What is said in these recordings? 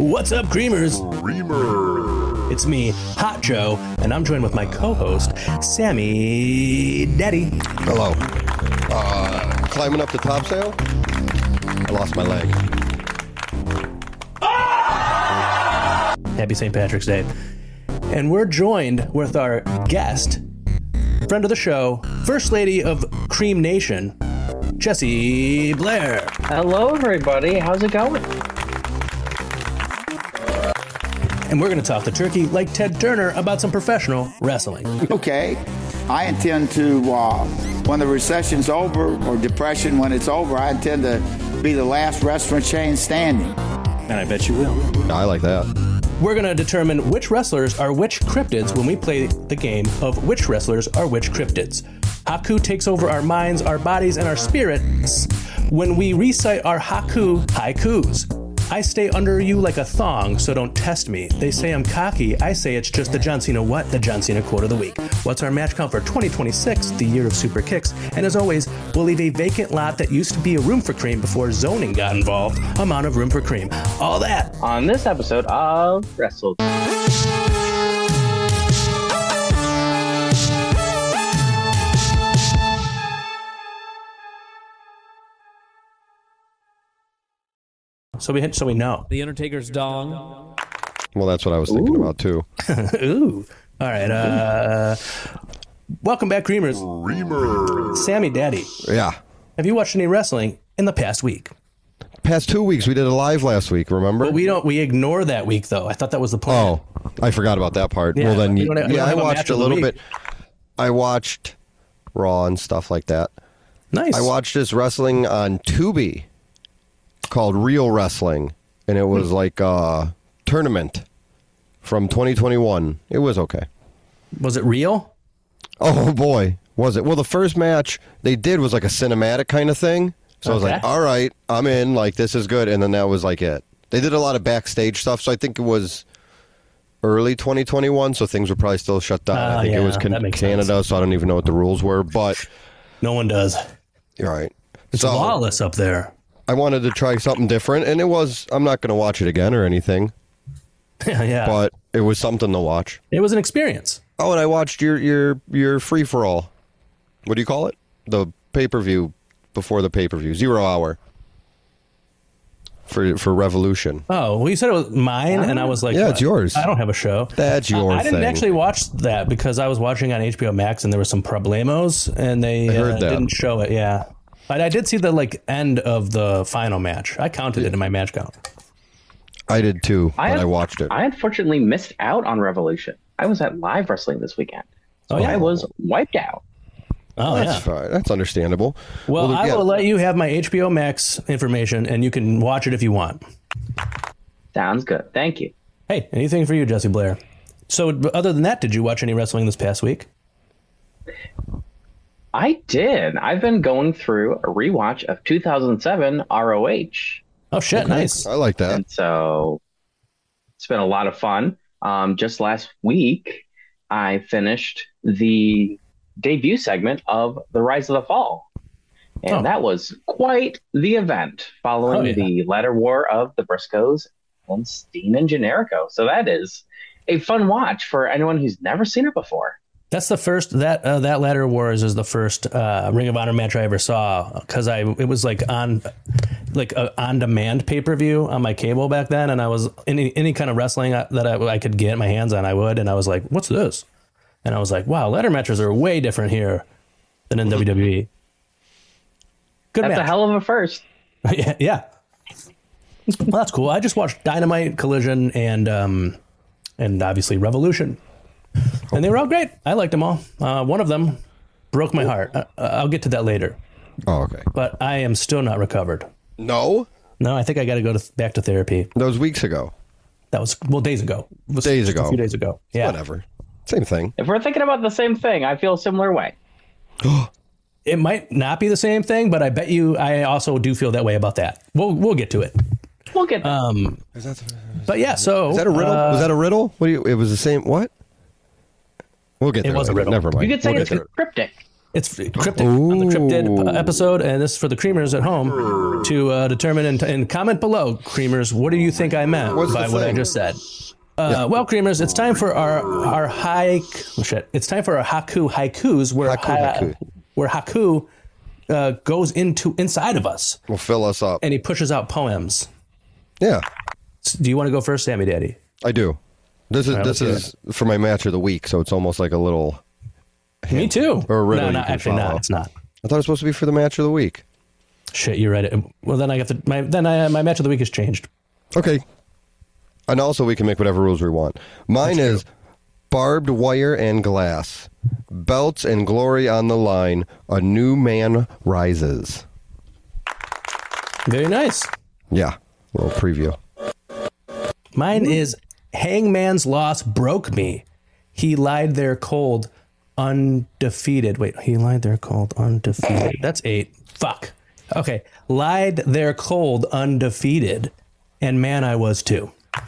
What's up, Creamers? Creamer. It's me, Hot Joe, and I'm joined with my co-host, Sammy Daddy. Hello. Climbing up the topsail? I lost my leg. Happy St. Patrick's Day. And we're joined with our guest, friend of the show, First Lady of Cream Nation, Jessie Blair. Hello, everybody. How's it going? And we're going to talk to Turkey like Ted Turner about some professional wrestling. Okay. I intend to, when the recession's over, or depression when it's over, I intend to be the last restaurant chain standing. And I bet you will. I like that. We're going to determine which wrestlers are which cryptids when we play the game of which wrestlers are which cryptids. Haku takes over our minds, our bodies, and our spirits when we recite our haikus. I stay under you like a thong, so don't test me. They say I'm cocky. I say it's just the John Cena what? The John Cena quote of the week. What's our match count for 2026, the year of super kicks? And as always, we'll leave a vacant lot that used to be a room for cream before zoning got involved. Amount of room for cream. All that On this episode of Wrestle. so we know. The Undertaker's dong. Well, that's what I was thinking about, too. Ooh. All right. Welcome back, Creamers. Creamer. Sammy Daddy, Yeah. have you watched any wrestling in the past week? Past 2 weeks, we did a live last week, remember? But we ignore that week, though. I thought that was the plan. Oh, I forgot about that part. Yeah, well, then, you don't have I a match watched a of the little week. bit. I watched Raw and stuff like that. Nice. I watched this wrestling on Tubi called Real Wrestling, and it was like a tournament from 2021. It was okay. Was it real? Oh, boy, was it. Well, the first match they did was like a cinematic kind of thing. So I was like, Okay. all right, I'm in. Like, this is good. And then that was like it. They did a lot of backstage stuff, so I think it was early 2021, so things were probably still shut down. I think it was that makes Canada, sense. so I don't even know what the rules were. But, No one does. all right. It's So lawless up there. I wanted to try something different, and it was, I'm not going to watch it again or anything, Yeah. but it was something to watch. It was an experience. Oh, and I watched your free-for-all. What do you call it? The pay-per-view before the pay-per-view. 0 hour. For Revolution. Oh, well, you said it was mine, and I was like, Yeah, it's yours. I don't have a show. That's your I didn't thing. actually watch that because I was watching on HBO Max, and there were some problemos, and they heard that. didn't show it. Yeah. But I did see the end of the final match. I counted it in my match count. I did too, but I watched it. I unfortunately missed out on Revolution. I was at live wrestling this weekend. So Oh, yeah? I was wiped out. Oh, That's yeah. fine. That's understandable. Well, I yeah. will let you have my HBO Max information, and you can watch it if you want. Sounds good. Thank you. Hey, anything for you, Jessie Blair. So, other than that, did you watch any wrestling this past week? I did. I've been going through a rewatch of 2007 ROH. Oh, shit, nice. I like that. And so it's been a lot of fun. Just last week, I finished the debut segment of The Rise of the Fall. And that was quite the event following the ladder war of the Briscoes and Steen and Generico. So that is a fun watch for anyone who's never seen it before. That's the first that Ladder Wars is the first Ring of Honor match I ever saw because it was like on demand pay-per-view on my cable back then, and I was any kind of wrestling that I could get my hands on, I would, and I was like, what's this? And I was like, wow, ladder matches are way different here than in WWE. Good That's match. a hell of a first. Yeah. Well, that's cool. I just watched Dynamite, Collision, and obviously Revolution. And they were all great. I liked them all. One of them broke my heart. I'll get to that later. Oh, okay. But I am still not recovered. No? No, I think I got to go back to therapy. That was weeks ago. That was, days ago. It was Days just ago. A few days ago. Yeah. Whatever. Same thing. If we're thinking about the same thing, I feel a similar way. It might not be the same thing, but I bet you I also do feel that way about that. We'll get to it. We'll get there. But yeah, so... Is that a riddle? Was that a riddle? It was the same... What? We'll get there. was a later. riddle. Never mind. You could say We'll it's get there. cryptic. It's cryptic on the cryptid episode, and this is for the creamers at home to determine and comment below, creamers, what do you think I meant by what I just said? Well, creamers, it's time for our It's time for our haikus, where haiku goes inside of us. Will fill us up, and he pushes out poems. Yeah. Do you want to go first, Sammy Daddy? I do. This is for my match of the week, so it's almost like a little. Me too. Or a riddle. No, actually, not. It's not. I thought it was supposed to be for the match of the week. Shit, you're right. Well, then my match of the week has changed. Okay. And also, we can make whatever rules we want. Mine is barbed wire and glass, belts and glory on the line. A new man rises. Very nice. Yeah, a little preview. Mine is hangman's loss broke me. He lied there cold, undefeated. Wait, he lied there cold, undefeated. That's 8. Fuck. Okay, lied there cold, undefeated, and man, I was too.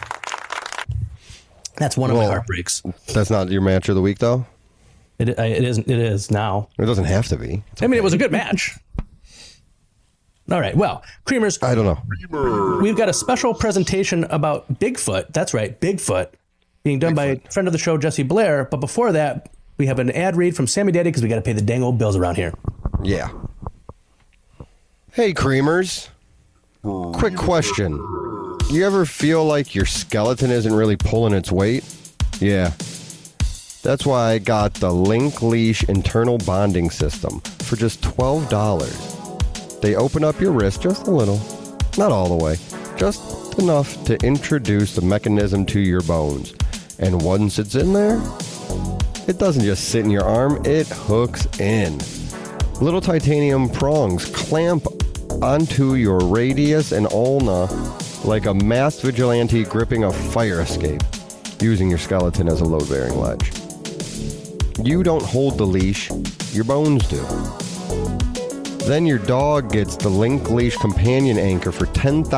That's one of my heartbreaks. That's not your match of the week, though? It isn't. It is now. It doesn't have to be. I mean, it was a good match. All right. Well, creamers. I don't know. We've got a special presentation about Bigfoot. That's right, Bigfoot, being done by a friend of the show, Jesse Blair. But before that, we have an ad read from Sammy Daddy because we got to pay the dang old bills around here. Yeah. Hey, creamers. Quick question. You ever feel like your skeleton isn't really pulling its weight? Yeah. That's why I got the Link Leash internal bonding system for just $12. They open up your wrist just a little, not all the way, just enough to introduce the mechanism to your bones. And once it's in there, it doesn't just sit in your arm, it hooks in. Little titanium prongs clamp onto your radius and ulna like a masked vigilante gripping a fire escape, using your skeleton as a load-bearing ledge. You don't hold the leash, your bones do. Then your dog gets the Link Leash companion anchor for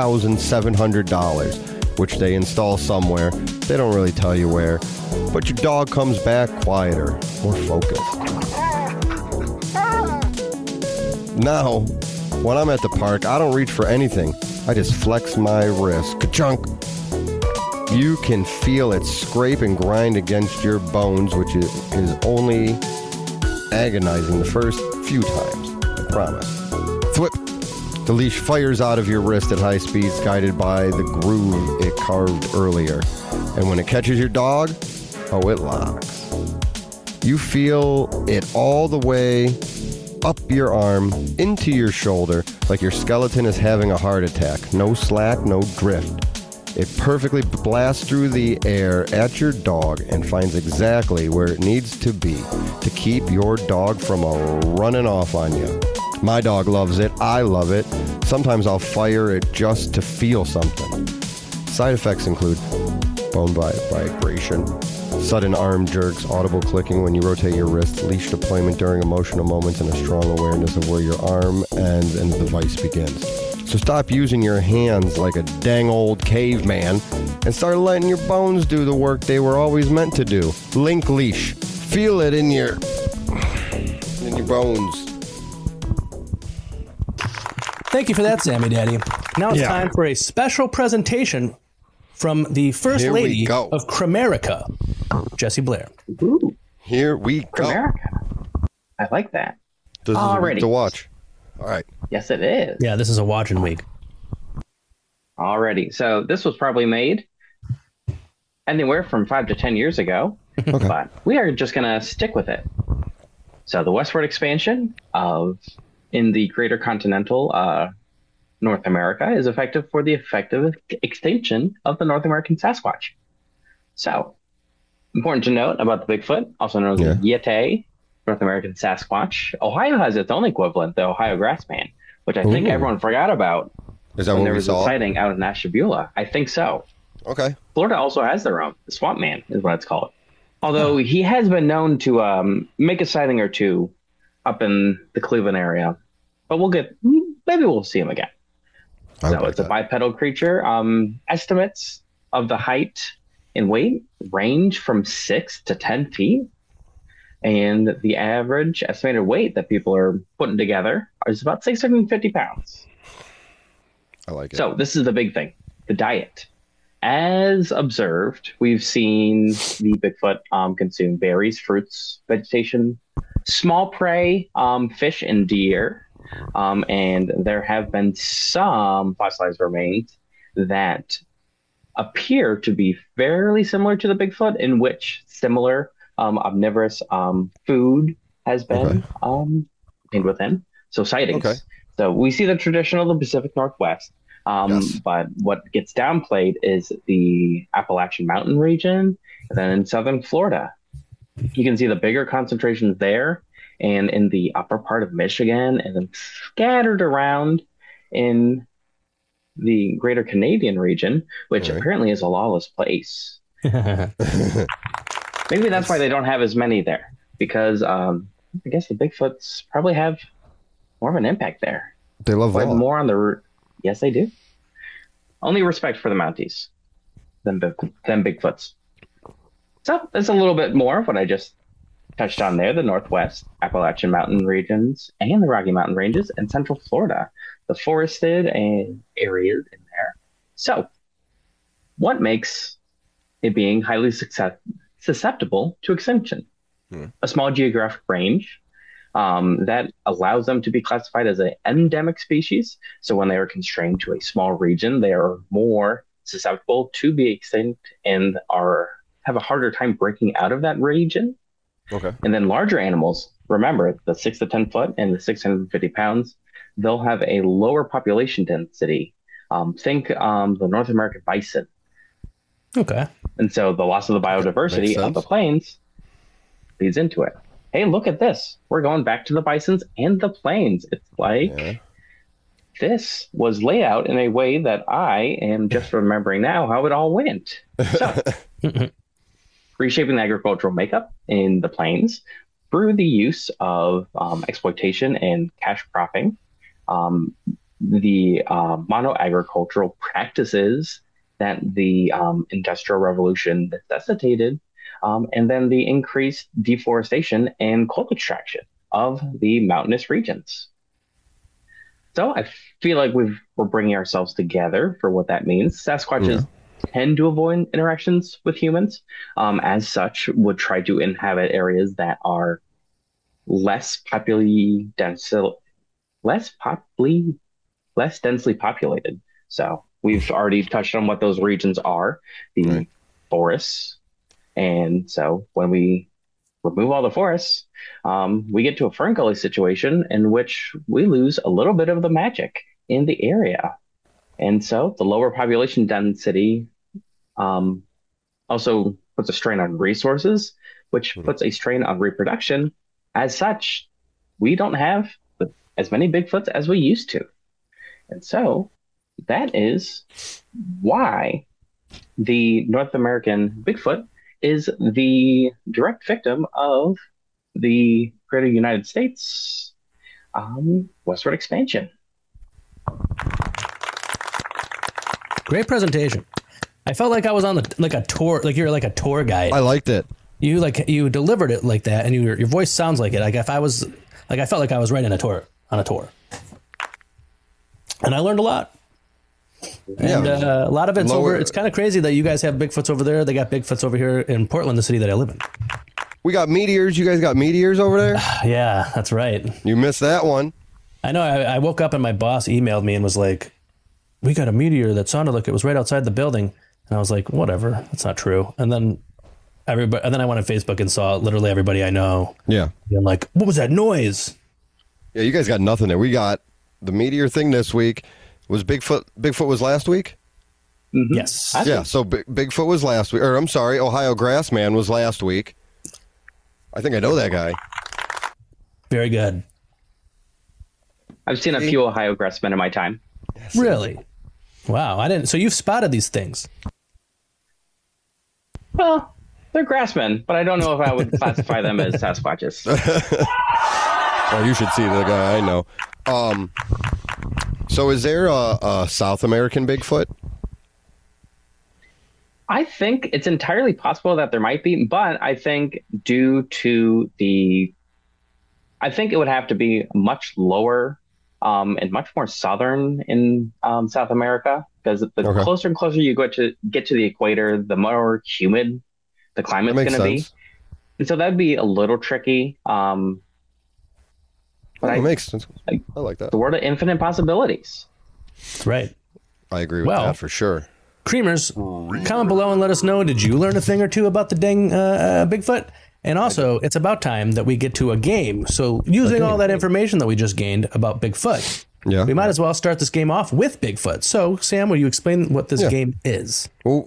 $10,700, which they install somewhere. They don't really tell you where, but your dog comes back quieter, more focused. Now, when I'm at the park, I don't reach for anything. I just flex my wrist. Ka-chunk! You can feel it scrape and grind against your bones, which is only agonizing the first few times. I promise. Thwip! The leash fires out of your wrist at high speeds, guided by the groove it carved earlier. And when it catches your dog, it locks. You feel it all the way up your arm, into your shoulder, like your skeleton is having a heart attack. No slack, no drift. It perfectly blasts through the air at your dog and finds exactly where it needs to be to keep your dog from running off on you. My dog loves it. I love it. Sometimes I'll fire it just to feel something. Side effects include bone vibration, sudden arm jerks, audible clicking when you rotate your wrist, leash deployment during emotional moments, and a strong awareness of where your arm ends and the device begins. So stop using your hands like a dang old caveman and start letting your bones do the work they were always meant to do. Link Leash. Feel it in your bones. Thank you for that, Sammy Daddy. Now it's time for a special presentation from the First Lady of Crimerica, Jesse Blair. Ooh. Here we go. Crimerica. I like that. This is a week to watch. All right. Yes, it is. Yeah, this is a watching week. Already. So this was probably made anywhere from 5 to 10 years ago, but we are just going to stick with it. So the westward expansion in the greater continental North America is effective for the effective extinction of the North American Sasquatch. So, important to note about the Bigfoot, also known as the Yeti, North American Sasquatch. Ohio has its own equivalent, the Ohio Grassman, which I think everyone forgot about. Is that when what there we was saw? a sighting out in Ashtabula? I think so. Okay. Florida also has their own. The Swamp Man is what it's called. Although he has been known to make a sighting or two up in the Cleveland area. But maybe we'll see him again. So it's a bipedal creature. Estimates of the height and weight range from 6 to 10 feet. And the average estimated weight that people are putting together is about 650 pounds. I like it. So this is the big thing, the diet. As observed, we've seen the Bigfoot consume berries, fruits, vegetation, small prey, fish, and deer. And there have been some fossilized remains that appear to be fairly similar to the Bigfoot, in which similar omnivorous food has been contained within. So sightings. Okay. So we see the traditional Pacific Northwest. Yes. But what gets downplayed is the Appalachian Mountain region, and then in southern Florida. You can see the bigger concentrations there, and in the upper part of Michigan, and then scattered around in the greater Canadian region, which apparently is a lawless place. Maybe that's why they don't have as many there, because I guess the Bigfoots probably have more of an impact there. They love law. More on the... Yes, they do. Only respect for the Mounties than Bigfoots. So that's a little bit more of what I just touched on there. The Northwest, Appalachian Mountain regions, and the Rocky Mountain ranges, and Central Florida, the forested and areas in there. So what makes it being highly susceptible to extinction? A small geographic range that allows them to be classified as an endemic species. So when they are constrained to a small region, they are more susceptible to be extinct and have a harder time breaking out of that region. Okay. And then larger animals, remember the 6 to 10 foot and the 650 pounds, they'll have a lower population density. Think the North American bison. Okay. And so the loss of the biodiversity of the plains leads into it. Hey, look at this. We're going back to the bisons and the plains. It's like this was laid out in a way that I am just remembering now how it all went. So, reshaping the agricultural makeup in the plains through the use of exploitation and cash cropping, the mono-agricultural practices that the Industrial Revolution necessitated, and then the increased deforestation and coal extraction of the mountainous regions. So I feel like we're bringing ourselves together for what that means. Sasquatches tend to avoid interactions with humans. As such, would try to inhabit areas that are less densely populated. So we've already touched on what those regions are, the forests. And so when we remove all the forests, we get to a fern gully situation in which we lose a little bit of the magic in the area. And so the lower population density also puts a strain on resources, which puts a strain on reproduction. As such, we don't have as many Bigfoots as we used to. And so that is why the North American Bigfoot is the direct victim of the greater United States westward expansion. Great presentation. I felt like I was on a tour, like you're like a tour guide. I liked it. You delivered it like that, and your voice sounds like it. Like if I was, like I felt like I was writing on a tour, and I learned a lot. And a lot of it's over. It's kind of crazy that you guys have Bigfoots over there. They got Bigfoots over here in Portland, the city that I live in. We got meteors. You guys got meteors over there? Yeah, that's right. You missed that one. I know. I woke up and my boss emailed me and was like, "We got a meteor that sounded like it was right outside the building." And I was like, "Whatever, that's not true." And then I went on Facebook and saw literally everybody I know. Yeah. And like, what was that noise? Yeah, you guys got nothing there. We got the meteor thing this week. Was Bigfoot was last week? Mm-hmm. Yes. Yeah, so Bigfoot was last week. Or I'm sorry, Ohio Grassman was last week. I think I know that guy. Very good. I've seen a few Ohio Grassmen in my time. Really? Wow. I didn't. So you've spotted these things. Well, they're grassmen, but I don't know if I would classify them as Sasquatches. Oh, you should see the guy I know. So is there a South American Bigfoot? I think it's entirely possible that there might be, but I think I think it would have to be much lower and much more southern in South America, because the closer and closer you get to the equator, the more humid the climate's going to be. And so that'd be a little tricky. But it makes sense. I like that. The world of infinite possibilities. That's right. I agree with that for sure. Creamers, comment below and let us know, did you learn a thing or two about the dang Bigfoot? And also, it's about time that we get to a game. So using all that information that we just gained about Bigfoot, we might as well start this game off with Bigfoot. So, Sam, will you explain what this game is? Well,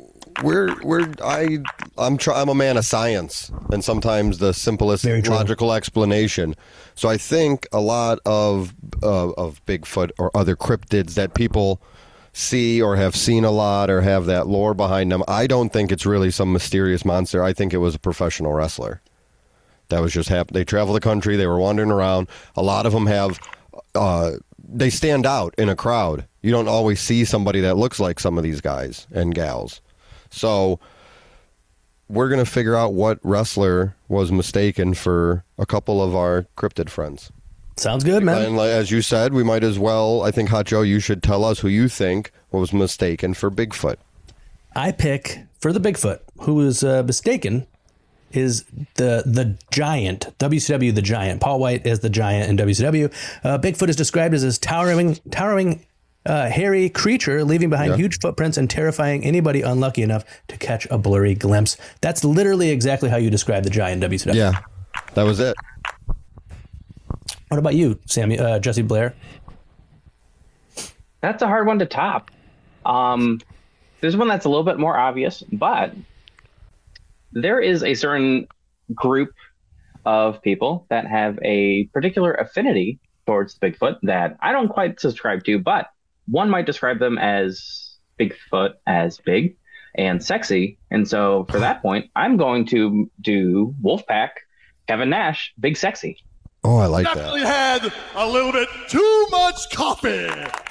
I'm a man of science, and sometimes the simplest logical explanation. So I think a lot of Bigfoot or other cryptids that people see or have seen a lot or have that lore behind them, I don't think it's really some mysterious monster. I think it was a professional wrestler. That was just they travel the country, they were wandering around. A lot of them have they stand out in a crowd. You don't always see somebody that looks like some of these guys and gals. So we're going to figure out what wrestler was mistaken for a couple of our cryptid friends. Sounds good, man. And as you said, we might as well, I think, Hot Joe, you should tell us who you think was mistaken for Bigfoot. I pick for the Bigfoot, who was mistaken, is the Giant, WCW the Giant. Paul White is the Giant in WCW. Bigfoot is described as this towering hairy creature, leaving behind huge footprints and terrifying anybody unlucky enough to catch a blurry glimpse. That's literally exactly how you describe the Giant in WCW. Yeah, that was it. What about you, Sammy, Jesse Blair? That's a hard one to top. There's one that's a little bit more obvious, but there is a certain group of people that have a particular affinity towards Bigfoot that I don't quite subscribe to, but one might describe them as Bigfoot as big and sexy. And so for that point, I'm going to do Wolfpack, Kevin Nash, big sexy. Oh, I like Definitely had a little bit too much coffee.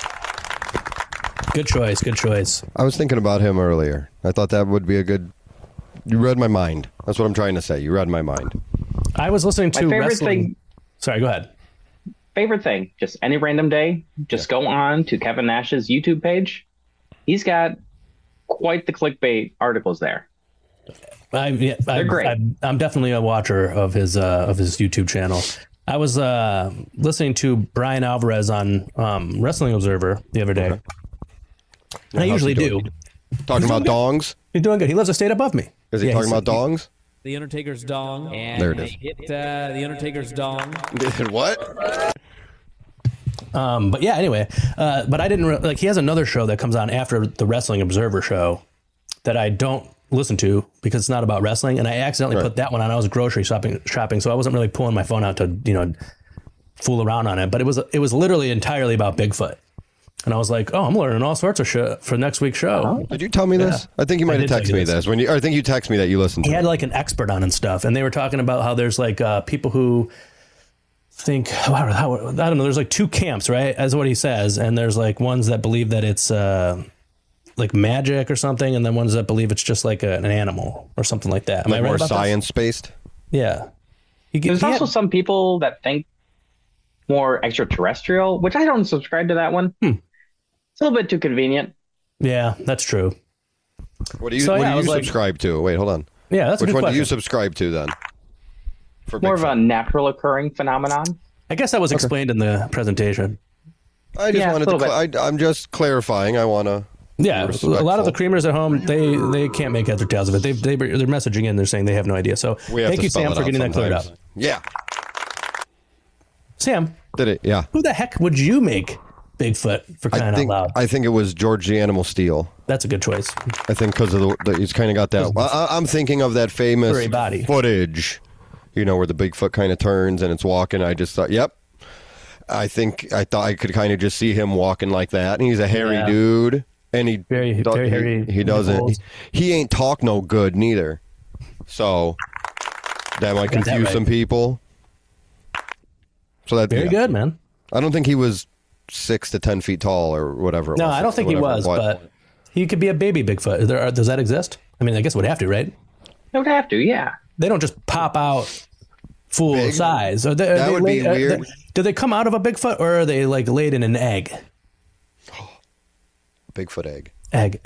Good choice. Good choice. I was thinking about him earlier. I thought that would be a good... You read my mind. That's what I'm trying to say. You read my mind. I was listening to my favorite wrestling... thing. Sorry, go ahead. Favorite thing, just any random day, just go on to Kevin Nash's YouTube page. He's got quite the clickbait articles there. They're great. I'm definitely a watcher of his YouTube channel. I was listening to Brian Alvarez on Wrestling Observer the other day. And I usually do. Talking about dongs? He's doing good. He lives a state above me. Is he talking about dongs? The Undertaker's dong. And there it is. Hit the Undertaker's dong. What? But yeah, anyway. But I didn't he has another show that comes on after the Wrestling Observer show that I don't listen to because it's not about wrestling, and I accidentally put that one on. I was grocery shopping, so I wasn't really pulling my phone out to fool around on it. But it was literally entirely about Bigfoot, and I was like, oh, I'm learning all sorts of shit for next week's show. Did you tell me this? I think you might have texted me this I think you texted me that you listened to. He had like an expert on and stuff, and they were talking about how there's like people who think I don't know. There's like two camps, right? As what he says, and there's like ones that believe that it's like magic or something, and then ones that believe it's just like an animal or something like that. Am I right more about science-based? Yeah. There's also some people that think more extraterrestrial, which I don't subscribe to that one. It's a little bit too convenient. Yeah, that's true. What do you subscribe to? Wait, hold on. Yeah, that's a good Which one question. do you subscribe to then? For more of a natural occurring phenomenon. I guess that was explained in the presentation. I just wanted to. I'm just clarifying. I want to. Yeah, a lot of the creamers at home, they can't make heads or tails of it. They're messaging in. They're saying they have no idea. So thank you, Sam, for getting that cleared up. Yeah. Sam. Did it? Yeah. Who the heck would you make Bigfoot for crying out loud? I think it was George the Animal Steel. That's a good choice. I think because of he's kind of got that. I'm thinking of that famous body footage, where the Bigfoot kind of turns and it's walking. I just thought, yep. I thought I could kind of just see him walking like that. And he's a hairy dude. And he very hairy. He doesn't. He ain't talk no good neither. So that might confuse some people. So that very good, man. I don't think he was 6 to 10 feet tall or whatever. No, I don't think he was, but he could be a baby Bigfoot. Does that exist? I mean, I guess it would have to, right? It would have to, yeah. They don't just pop out full Big? size. That would be weird. Do they come out of a Bigfoot, or are they like laid in an egg? Bigfoot egg. Egg.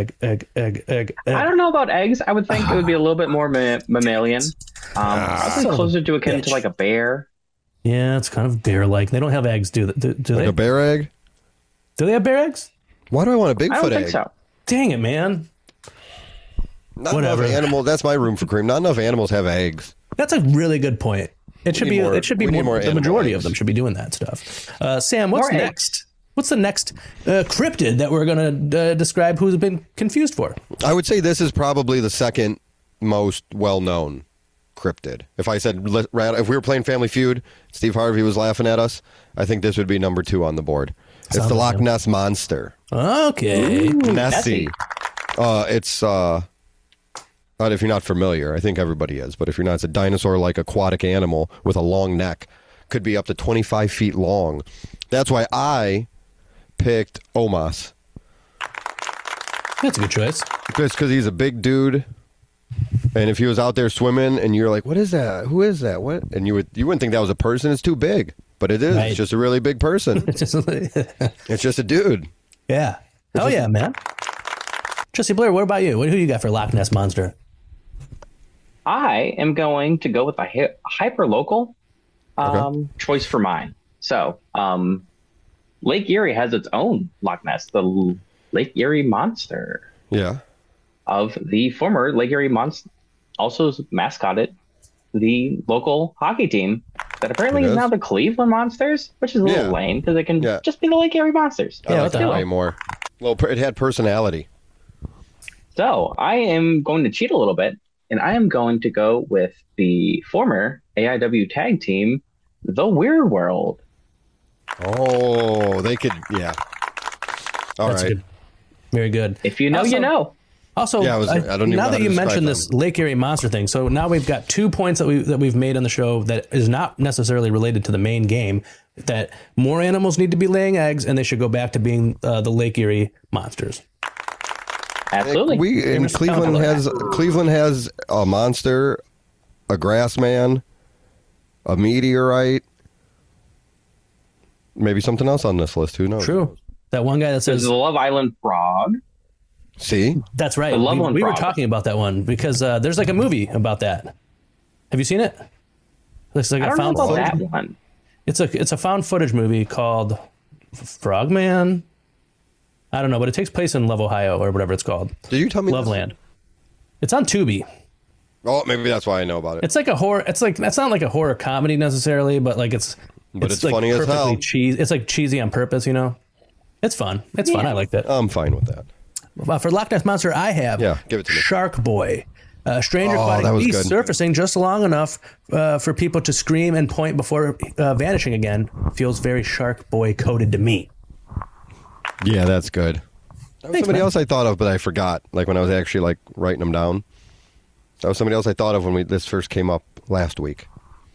I don't know about eggs. I would think it would be a little bit more mammalian. I think closer to akin to like a bear. Yeah, it's kind of bear-like. They don't have eggs, do they? Like a bear egg? Do they have bear eggs? Why do I want a Bigfoot I don't egg? think so. Dang it, man. Not Whatever. enough animal. That's my room for cream. Not enough animals have eggs. That's a really good point. It should be. It should be more. The majority of them should be doing that stuff. Sam, what's next? What's the next cryptid that we're going to describe? Who's been confused for? I would say this is probably the second most well-known cryptid. If I said, if we were playing Family Feud, Steve Harvey was laughing at us, I think this would be number 2 on the board. It's the Loch Ness Monster. Okay. Nessie. It's, if you're not familiar, I think everybody is, but if you're not, it's a dinosaur-like aquatic animal with a long neck. Could be up to 25 feet long. That's why I picked Omas. That's a good choice. Just because he's a big dude. And if he was out there swimming and you're like, what is that? Who is that? What? And you wouldn't think that was a person. It's too big. But it is. Right. It's just a really big person. It's just a dude. Yeah. Hell yeah, man. Jesse Blair, what about you? Who you got for Loch Ness Monster? I am going to go with a hyper-local choice for mine. So, Lake Erie has its own Loch Ness, the Lake Erie Monster. Yeah. Of the former Lake Erie Monster, also mascotted the local hockey team that apparently is now the Cleveland Monsters, which is a little lame because it can just be the Lake Erie Monsters. I like that way more. Well, it had personality. So I am going to cheat a little bit, and I am going to go with the former AIW tag team, The Weird World. Oh, they could, yeah. All right. Good. Very good. If you know, you know. Also, I don't even now that you mentioned this Lake Erie Monster thing, so now we've got 2 points that we've made on the show that is not necessarily related to the main game. That more animals need to be laying eggs, and they should go back to being the Lake Erie Monsters. Absolutely. Cleveland has a monster, a grass man, a meteorite, maybe something else on this list. Who knows? True. That one guy that says the Love Island Frog. See? That's right. We were talking about that one because there's like a movie about that. Have you seen it? Looks like I don't know about that one. It's a found footage movie called Frogman. I don't know, but it takes place in Love, Ohio, or whatever it's called. Did you tell me Loveland. It's on Tubi. Oh, maybe that's why I know about it. It's like a horror. It's not like a horror comedy necessarily, but like it's like funny as hell. It's like cheesy on purpose, you know. It's fun. It's fun. I like that. I'm fine with that. For Loch Ness Monster, I have give it to me. Shark Boy. Strange aquatic beast surfacing just long enough for people to scream and point before vanishing again. Feels very Shark Boy coded to me. Yeah, that's good. That was somebody else I thought of, but I forgot. Like when I was actually like writing them down. That was somebody else I thought of when this first came up last week.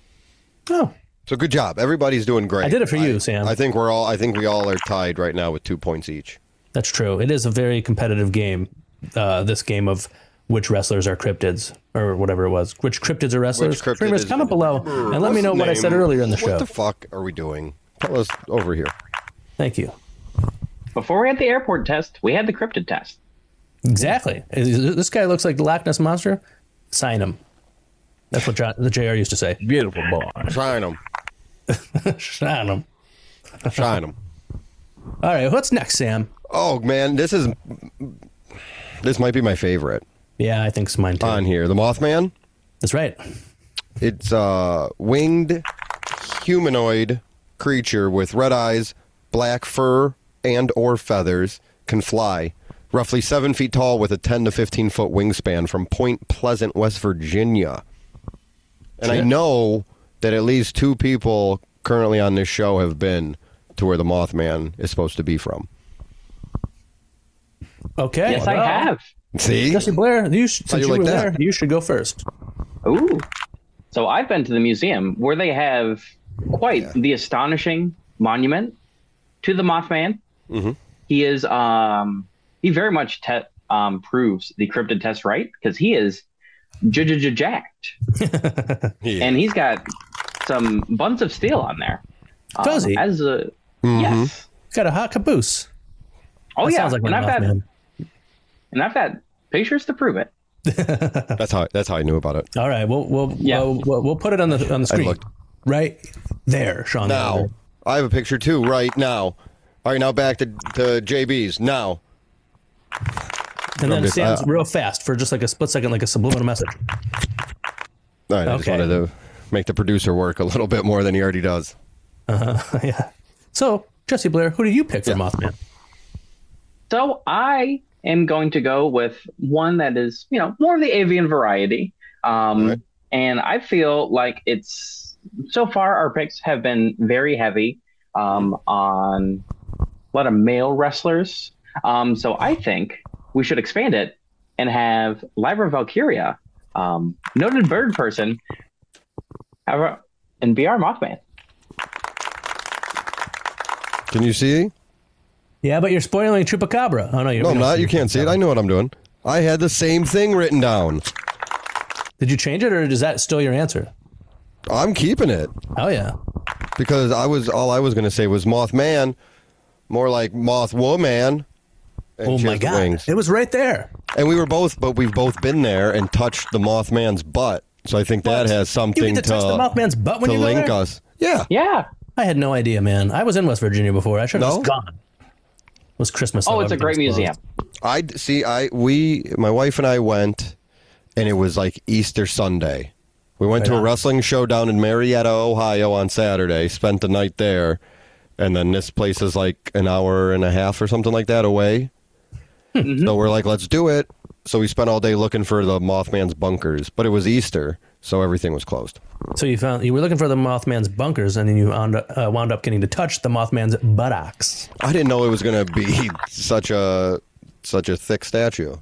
Oh. So good job. Everybody's doing great. I did it for you, Sam. I think we all are tied right now with 2 points each. That's true. It is a very competitive game. This game of which wrestlers are cryptids or whatever it was. Which cryptids are wrestlers? Streamers, comment below and let me know what I said earlier in the show. What the fuck are we doing? Tell us over here. Thank you. Before we had the airport test, we had the cryptid test. Exactly. This guy looks like the Loch Ness Monster. Sign him. That's what the JR used to say. Beautiful boy. Sign him. Sign him. Sign him. All right. What's next, Sam? Oh, man. This might be my favorite. Yeah, I think it's mine too. On here. The Mothman? That's right. It's a winged humanoid creature with red eyes, black fur, and or feathers, can fly. Roughly 7 feet tall with a 10 to 15 foot wingspan from Point Pleasant, West Virginia. And I know that at least 2 people currently on this show have been to where the Mothman is supposed to be from. Okay. Yes, I have. See? Jesse Blair, since you were there, you should go first. Ooh. So I've been to the museum where they have quite the astonishing monument to the Mothman. Mm-hmm. He is, he very much proves the cryptid test right, because he is jacked. And he's got some buns of steel on there. Does he? Yes. He's got a hot caboose. Oh, That yeah. sounds like And I've got pictures to prove it. That's how I knew about it. All right, we'll put it on the screen looked. right there, Sean. Now, I have a picture too right now. All right, now back to JB's now. And then it stands real fast for just like a split second, like a subliminal message. All right, I just wanted to make the producer work a little bit more than he already does. Yeah. So, Jesse Blair, who do you pick for Mothman? So I am going to go with one that is, more of the avian variety. Right. And I feel like so far our picks have been very heavy on a lot of male wrestlers. So I think we should expand it and have Lyra Valkyria, noted bird person, and be our Mothman. Can you see? Yeah, but you're spoiling Chupacabra. Oh, no, No, I'm not. You can't see it. I know what I'm doing. I had the same thing written down. Did you change it, or is that still your answer? I'm keeping it. Oh, yeah. Because all I was going to say was Mothman, more like Mothwoman. Oh, my God. Wings. It was right there. And we've both been there and touched the Mothman's butt. So I think that has something you get to touch the Mothman's butt when to you go link there? us. Yeah. Yeah. I had no idea, man. I was in West Virginia before. I should have just gone. It was Christmas. Oh, it's a great museum. My wife and I went, and it was like Easter Sunday. We went to a wrestling show down in Marietta, Ohio on Saturday, spent the night there, and then this place is like an hour and a half or something like that away. Mm-hmm. So we're like, let's do it. So we spent all day looking for the Mothman's bunkers, but it was Easter, so everything was closed. So you were looking for the Mothman's bunkers, and then you wound up getting to touch the Mothman's buttocks. I didn't know it was going to be such a thick statue.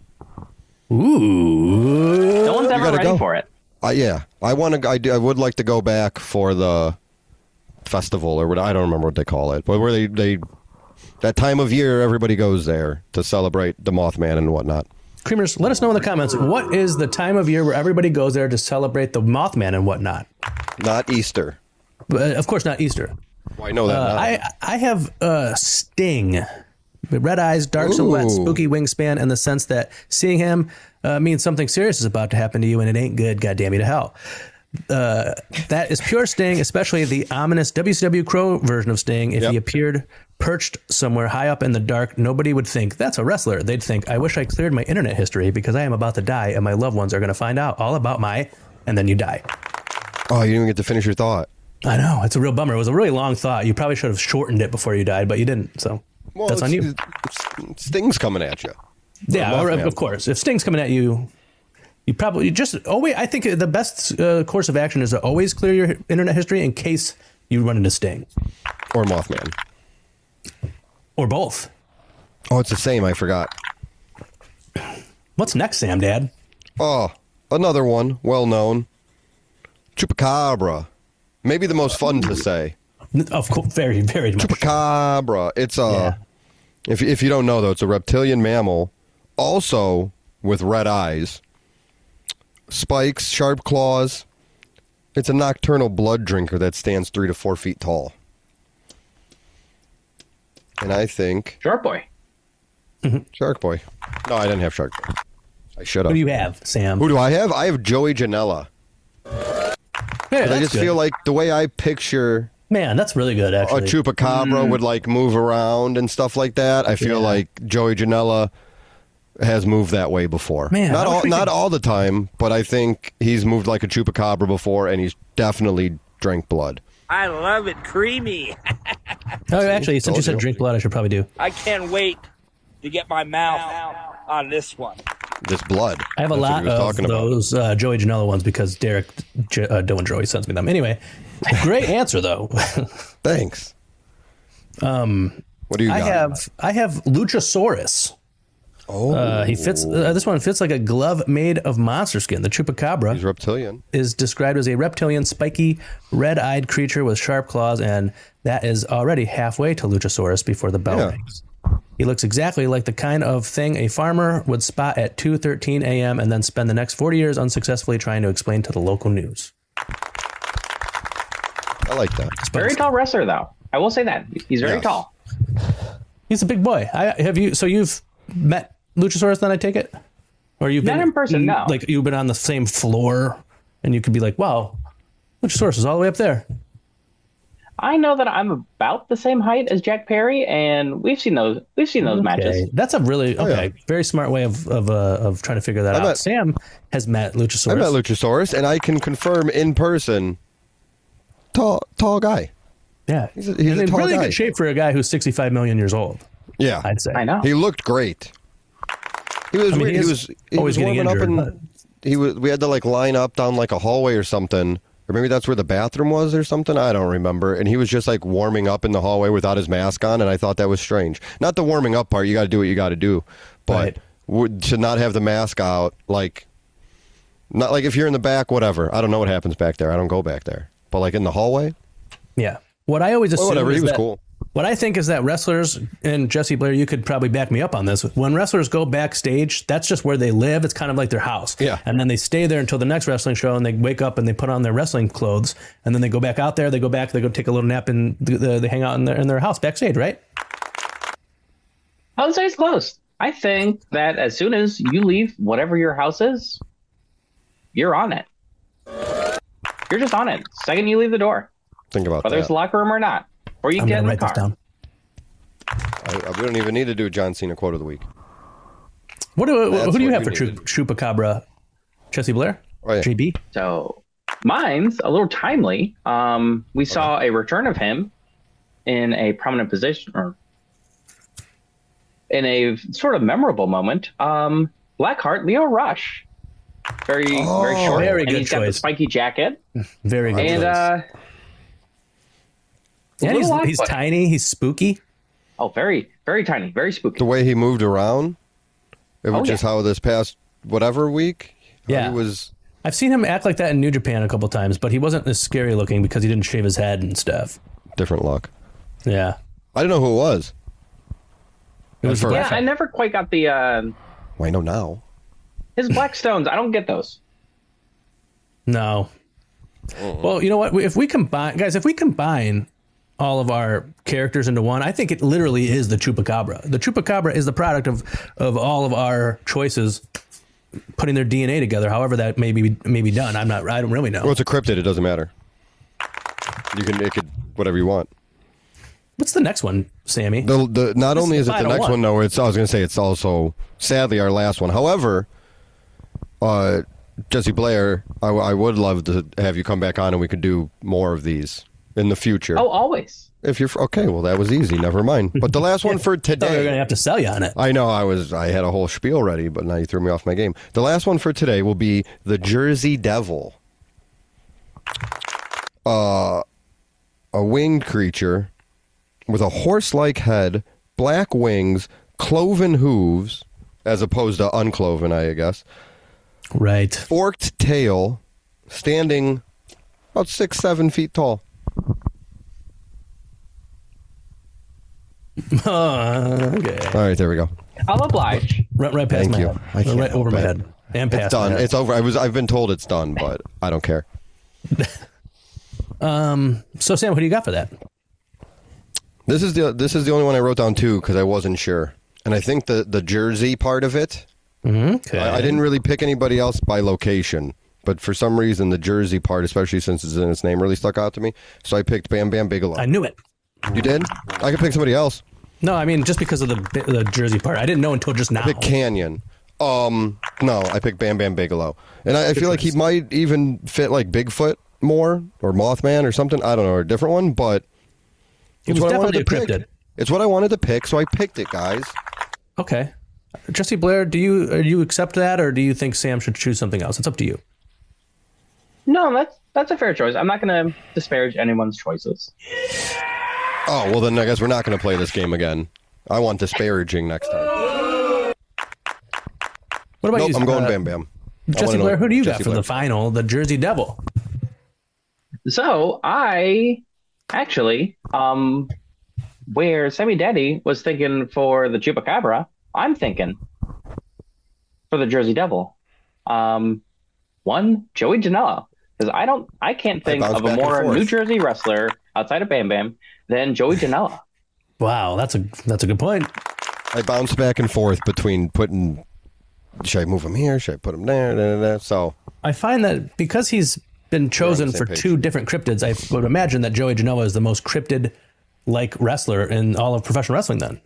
Ooh! No one's ever ready for it. Yeah, I would like to go back for the festival or what. I don't remember what they call it, but where they that time of year everybody goes there to celebrate the Mothman and whatnot. Creamers, let us know in the comments, what is the time of year where everybody goes there to celebrate the Mothman and whatnot? Not Easter. Of course, not Easter. Well, I know that. I have Sting. Red eyes, dark silhouette, spooky wingspan, and the sense that seeing him means something serious is about to happen to you, and it ain't good, goddamn you to hell. That is pure Sting, especially the ominous WCW Crow version of Sting. If he appeared perched somewhere high up in the dark, nobody would think that's a wrestler. They'd think, I wish I cleared my internet history because I am about to die and my loved ones are going to find out all about and then you die. Oh, you didn't even get to finish your thought. I know. It's a real bummer. It was a really long thought. You probably should have shortened it before you died, but you didn't. So that's on you. Sting's coming at you. Yeah, of course. If Sting's coming at you, you probably just always. I think the best course of action is to always clear your internet history in case you run into Sting or Mothman or both. Oh, it's the same. I forgot. What's next, Sam Dad? Oh, another one, well known. Chupacabra. Maybe the most fun to say. Of course, very, very much. Chupacabra. It's if you don't know though, it's a reptilian mammal, also with red eyes, spikes, sharp claws. It's a nocturnal blood drinker that stands 3 to 4 feet tall. And I think Shark Boy. Shark Boy. No, I didn't have Shark Boy. I should have. Who do you have, Sam? Who do I have? I have Joey Janela. Yeah, I just feel like the way I picture that's really good, actually. a Chupacabra would like move around and stuff like that. I feel like Joey Janela has moved that way before. Man, not all the time, but I think he's moved like a Chupacabra before, and he's definitely drank blood. I love it creamy. Oh, actually, since you said drink blood, I should probably do. I can't wait to get my mouth on this one. This blood. I have a lot of those Joey Janela ones because Derek Dylan Joey sends me them. Anyway, great answer though. Thanks. What do you got? I have Luchasaurus. Oh, he fits. This one fits like a glove made of monster skin. The Chupacabra. He's reptilian. Is described as a reptilian, spiky, red-eyed creature with sharp claws, and that is already halfway to Luchasaurus before the bell rings. He looks exactly like the kind of thing a farmer would spot at 2:13 a.m. and then spend the next 40 years unsuccessfully trying to explain to the local news. I like that. Very tall wrestler, though. I will say that. He's very tall. He's a big boy. So you've met Luchasaurus then, I take it? Or you've been Not in person, no. Like you've been on the same floor and you could be like, wow, Luchasaurus is all the way up there. I know that I'm about the same height as Jack Perry, and we've seen those matches. That's a really very smart way of trying to figure that out. Sam has met Luchasaurus. I met Luchasaurus, and I can confirm in person, tall guy. Yeah, he's a in tall really guy. good shape for a guy who's 65 million years old. Yeah, I'd say. I know. He looked great. He was weird. He was warming up, and we had to like line up down like a hallway or something. Or maybe that's where the bathroom was or something. I don't remember. And he was just like warming up in the hallway without his mask on. And I thought that was strange. Not the warming up part. You got to do what you got to do. But to not have the mask out, like, not like if you're in the back, whatever. I don't know what happens back there. I don't go back there. But like in the hallway? Yeah. What I always assume whatever. He was that, cool. What I think is that wrestlers, and Jesse Blair, you could probably back me up on this. When wrestlers go backstage, that's just where they live. It's kind of like their house. Yeah. And then they stay there until the next wrestling show, and they wake up and they put on their wrestling clothes, and then they go back out there. They go take a little nap, and they hang out in their house backstage, right? I would say it's close. I think that as soon as you leave whatever your house is, you're on it. You're just on it. Second you leave the door. Think about whether that. it's a locker room or not. Or you can get in the car. This down. We don't even need to do a John Cena quote of the week. Who do you have for Chupacabra? Jesse Blair? Oh, yeah. JB? So mine's a little timely. We saw a return of him in a prominent position, or in a sort of memorable moment. Blackheart, Leo Rush. Very short. Very and good he's choice. got the spiky jacket. Very good And yeah, he's tiny. He's spooky. Oh, very, very tiny. Very spooky. The way he moved around, it was just how this past whatever week, yeah, he was. I've seen him act like that in New Japan a couple times, but he wasn't as scary looking because he didn't shave his head and stuff. Different look. Yeah. I didn't know who it was. It was yeah, I never quite got the. Well, I know now. His black stones. I don't get those. No. Well, you know what? If we combine all of our characters into one, I think it literally is the Chupacabra. The Chupacabra is the product of all of our choices putting their DNA together, however that may be done. I don't really know. Well, it's a cryptid. It doesn't matter. It could whatever you want. What's the next one, Sammy? Not only is it the next one, though, I was going to say it's also sadly our last one. However, Jesse Blair, I would love to have you come back on and we could do more of these in the future. Oh, always. If you're okay, well, that was easy. Never mind. But the last one for today, You're going to have to sell you on it. I know I had a whole spiel ready, but now you threw me off my game. The last one for today will be the Jersey Devil, a winged creature with a horse-like head, black wings, cloven hooves, as opposed to uncloven, I guess. Right. Forked tail, standing about 6-7 feet tall. Okay. All right, there we go. I'll oblige. Right past Thank my you. head. I can't Right over help my it. head. And past It's done. my head. It's over. I've been told it's done, but I don't care. So Sam, who do you got for that? This is the only one I wrote down too because I wasn't sure, and I think the Jersey part of it. Okay. I didn't really pick anybody else by location, but for some reason the Jersey part, especially since it's in its name, really stuck out to me. So I picked Bam Bam Bigelow. I knew it. You did? I could pick somebody else. No, I mean just because of the Jersey part. I didn't know until just now. I picked Canyon. No, I picked Bam Bam Bigelow, and I feel like he might even fit like Bigfoot more or Mothman or something. I don't know, or a different one, but It was definitely a cryptid. It's what I wanted to pick, so I picked it, guys. Okay. Jesse Blair, do you accept that, or do you think Sam should choose something else? It's up to you. No, that's a fair choice. I'm not going to disparage anyone's choices. Oh, well, then I guess we're not going to play this game again. I want disparaging next time. What about you? I'm going Bam Bam. Jesse Blair, who do you got Jesse for Blair. the final, the Jersey Devil? So I actually Where Sammy Daddy was thinking for the Chupacabra, I'm thinking for the Jersey Devil. One, Joey Janela. Because I can't think of a more New Jersey wrestler outside of Bam Bam than Joey Janela. Wow, that's a good point. I bounce back and forth between should I move him here? Should I put him there? So I find that because he's been chosen for two different cryptids, I would imagine that Joey Janela is the most cryptid-like wrestler in all of professional wrestling then.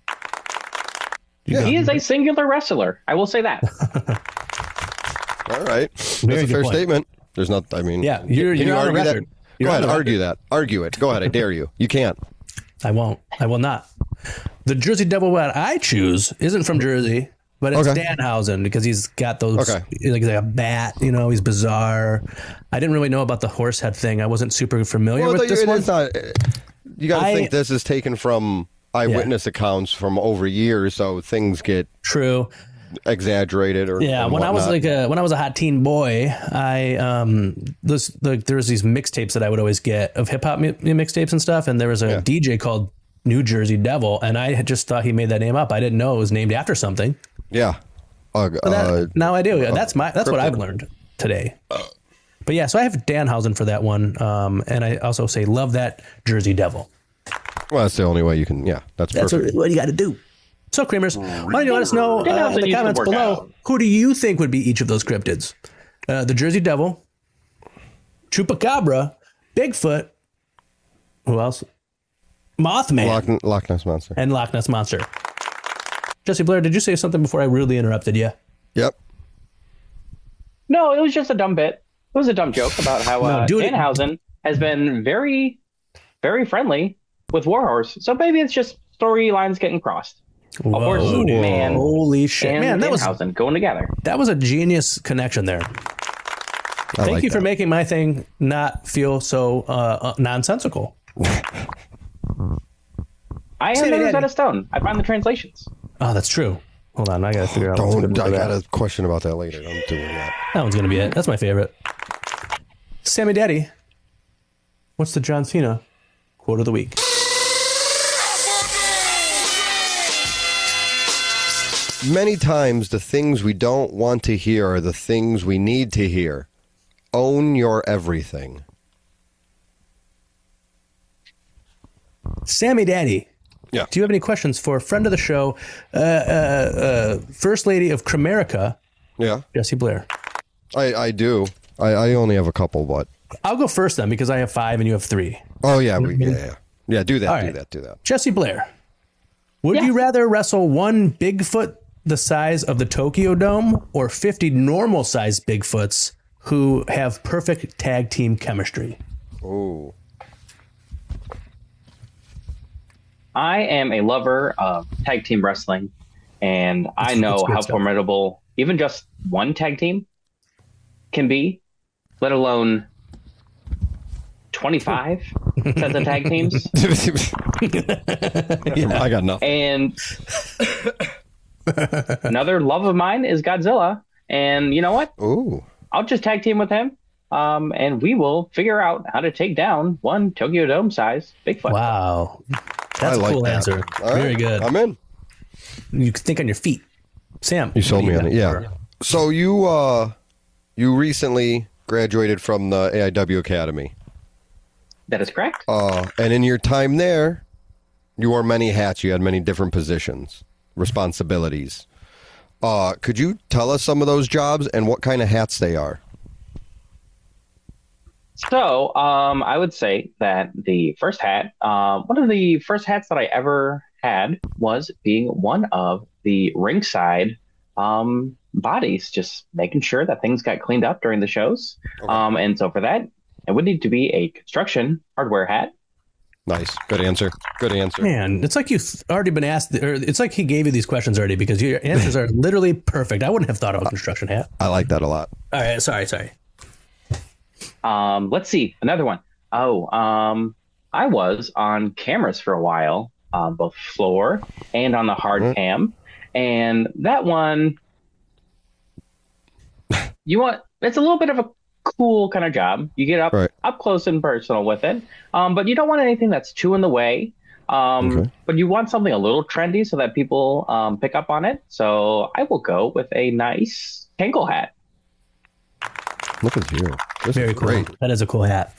He is a singular wrestler. I will say that. All right. That's a fair statement. There's not, I mean. Yeah, you're on the record. Go ahead, argue that. Argue it. Go ahead, I dare you. You can't. I won't. I will not. The Jersey Devil that I choose isn't from Jersey, but it's Danhausen because he's got those, like a bat, he's bizarre. I didn't really know about the horse head thing. I wasn't super familiar with this one. You got to think this is taken from eyewitness accounts from over years, so things get exaggerated or when I was a hot teen boy, there was these mixtapes that I would always get of hip hop mixtapes and stuff, and there was a DJ called New Jersey Devil, and I had just thought he made that name up. I didn't know it was named after something. Yeah. Now I do. That's what I've learned today. But yeah, so I have Danhausen for that one, and I also say love that Jersey Devil. Well, that's the only way you can. Yeah, that's perfect. What you got to do. So, Creamers, why don't you let us know in the comments below, who do you think would be each of those cryptids? The Jersey Devil, Chupacabra, Bigfoot, who else? Mothman. Loch Ness Monster. And Loch Ness Monster. Jesse Blair, did you say something before I rudely interrupted you? Yep. No, it was just a dumb bit. It was a dumb joke about how Danhausen has been very, very friendly with Warhorse. So maybe it's just storylines getting crossed. Whoa. A horse, man, holy shit, and man! That was going together. That was a genius connection there. Thank you for making my thing not feel so nonsensical. I am never set a stone. I find the translations. Oh, that's true. Hold on, I gotta figure out. I got a question about that later. I'm doing that. That one's gonna be it. That's my favorite. Sammy Daddy, what's the John Cena quote of the week? Many times the things we don't want to hear are the things we need to hear. Own your everything. Sammy Daddy. Yeah. Do you have any questions for a friend of the show, First Lady of Cramerica, Jesse Blair? I do. I only have a couple, but I'll go first then because I have 5 and you have 3. Oh yeah, yeah. Do that. All right. Do that. Jesse Blair, would you rather wrestle one Bigfoot the size of the Tokyo Dome or 50 normal sized Bigfoots who have perfect tag team chemistry? Oh. I am a lover of tag team wrestling, and I know how formidable even just one tag team can be, let alone 25 sets of tag teams. I got nothing. And another love of mine is Godzilla, and you know what? Ooh. I'll just tag team with him, and we will figure out how to take down one Tokyo Dome size Bigfoot. Wow. That's a cool answer. Very good. I'm in. You can think on your feet. Sam. You sold me on it. Yeah. So you recently graduated from the AIW Academy. That is correct. And in your time there, you wore many hats. You had many different positions, responsibilities. Could you tell us some of those jobs and what kind of hats they are? So, I would say that the first hat, one of the first hats that I ever had was being one of the ringside bodies, just making sure that things got cleaned up during the shows. Okay. And so for that, it would need to be a construction hardware hat. Nice. Good answer. Good answer. Man, it's like you've already been asked, or it's like he gave you these questions already because your answers are literally perfect. I wouldn't have thought of a construction hat. I like that a lot. All right. Sorry. Let's see. Another one. I was on cameras for a while, both floor and on the hard cam. And that one, it's a little bit of a cool kind of job. You get up close and personal with it. But you don't want anything that's too in the way. But you want something a little trendy so that people pick up on it. So I will go with a nice Tangle hat. Look at you. This Very is cool. great. That is a cool hat.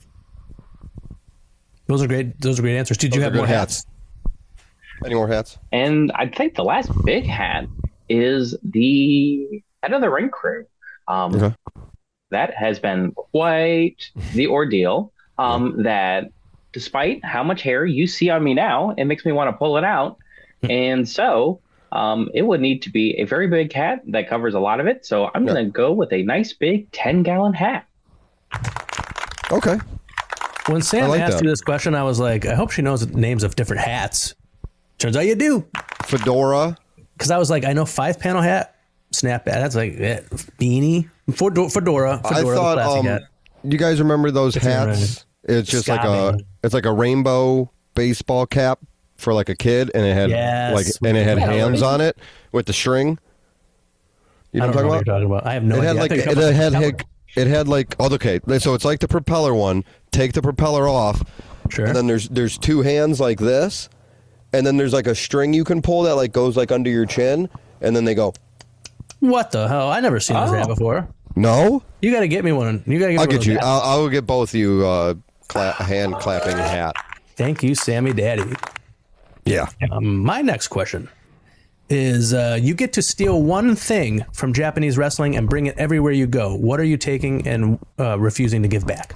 Those are great. Those are great answers. Did you have more hats? Any more hats? And I think the last big hat is the head of the ring crew. Okay. That has been quite the ordeal. That despite how much hair you see on me now, it makes me want to pull it out. And so it would need to be a very big hat that covers a lot of it. So I'm going to go with a nice big 10-gallon hat. Okay. When Sam asked you this question, I was like, I hope she knows the names of different hats. Turns out you do. Fedora. Because I was like, I know 5-panel hat, snapback. That's like beanie. Fedora. I thought, classic hat. you guys remember those hats? It's just it's like a rainbow baseball cap for like a kid, and it had hands on it with the string. You know what I'm talking about? I have no idea. It had like okay, so it's like the propeller one. Take the propeller off, sure. And then there's two hands like this, and then there's like a string you can pull that like goes like under your chin, and then they go. What the hell? I never seen this hat before. No, you got to get me one. I'll get you. I'll get both you hand clapping hat. Thank you, Sammy Daddy. Yeah. My next question is: you get to steal one thing from Japanese wrestling and bring it everywhere you go. What are you taking and refusing to give back?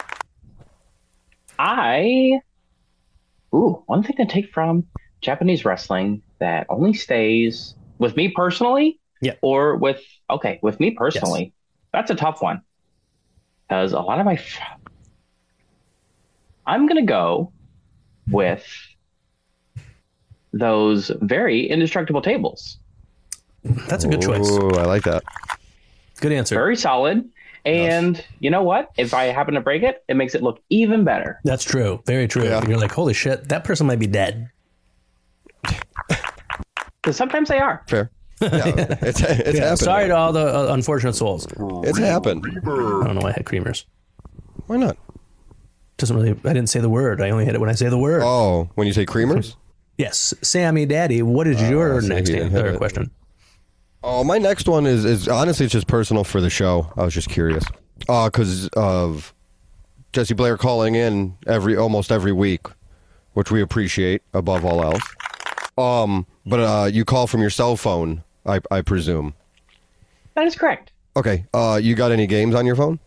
One thing to take from Japanese wrestling that only stays with me personally, or with me personally. Yes. That's a tough one because a lot of I'm gonna go with those very indestructible tables. That's a good choice. Oh, I like that. Good answer. Very solid. And you know what? If I happen to break it, it makes it look even better. That's true. Very true. Yeah. You're like, holy shit, that person might be dead. Because sometimes they are. Fair. Yeah, it's happened. Sorry to all the unfortunate souls. It's happened. I don't know why I had creamers. Why not? Doesn't really. I didn't say the word. I only hit it when I say the word. Oh, when you say creamers? Yes. Sammy Daddy, what is your next question? Oh, my next one is honestly, it's just personal for the show. I was just curious. Because of Jesse Blair calling in almost every week, which we appreciate above all else. But you call from your cell phone, I presume. That is correct. Okay. You got any games on your phone?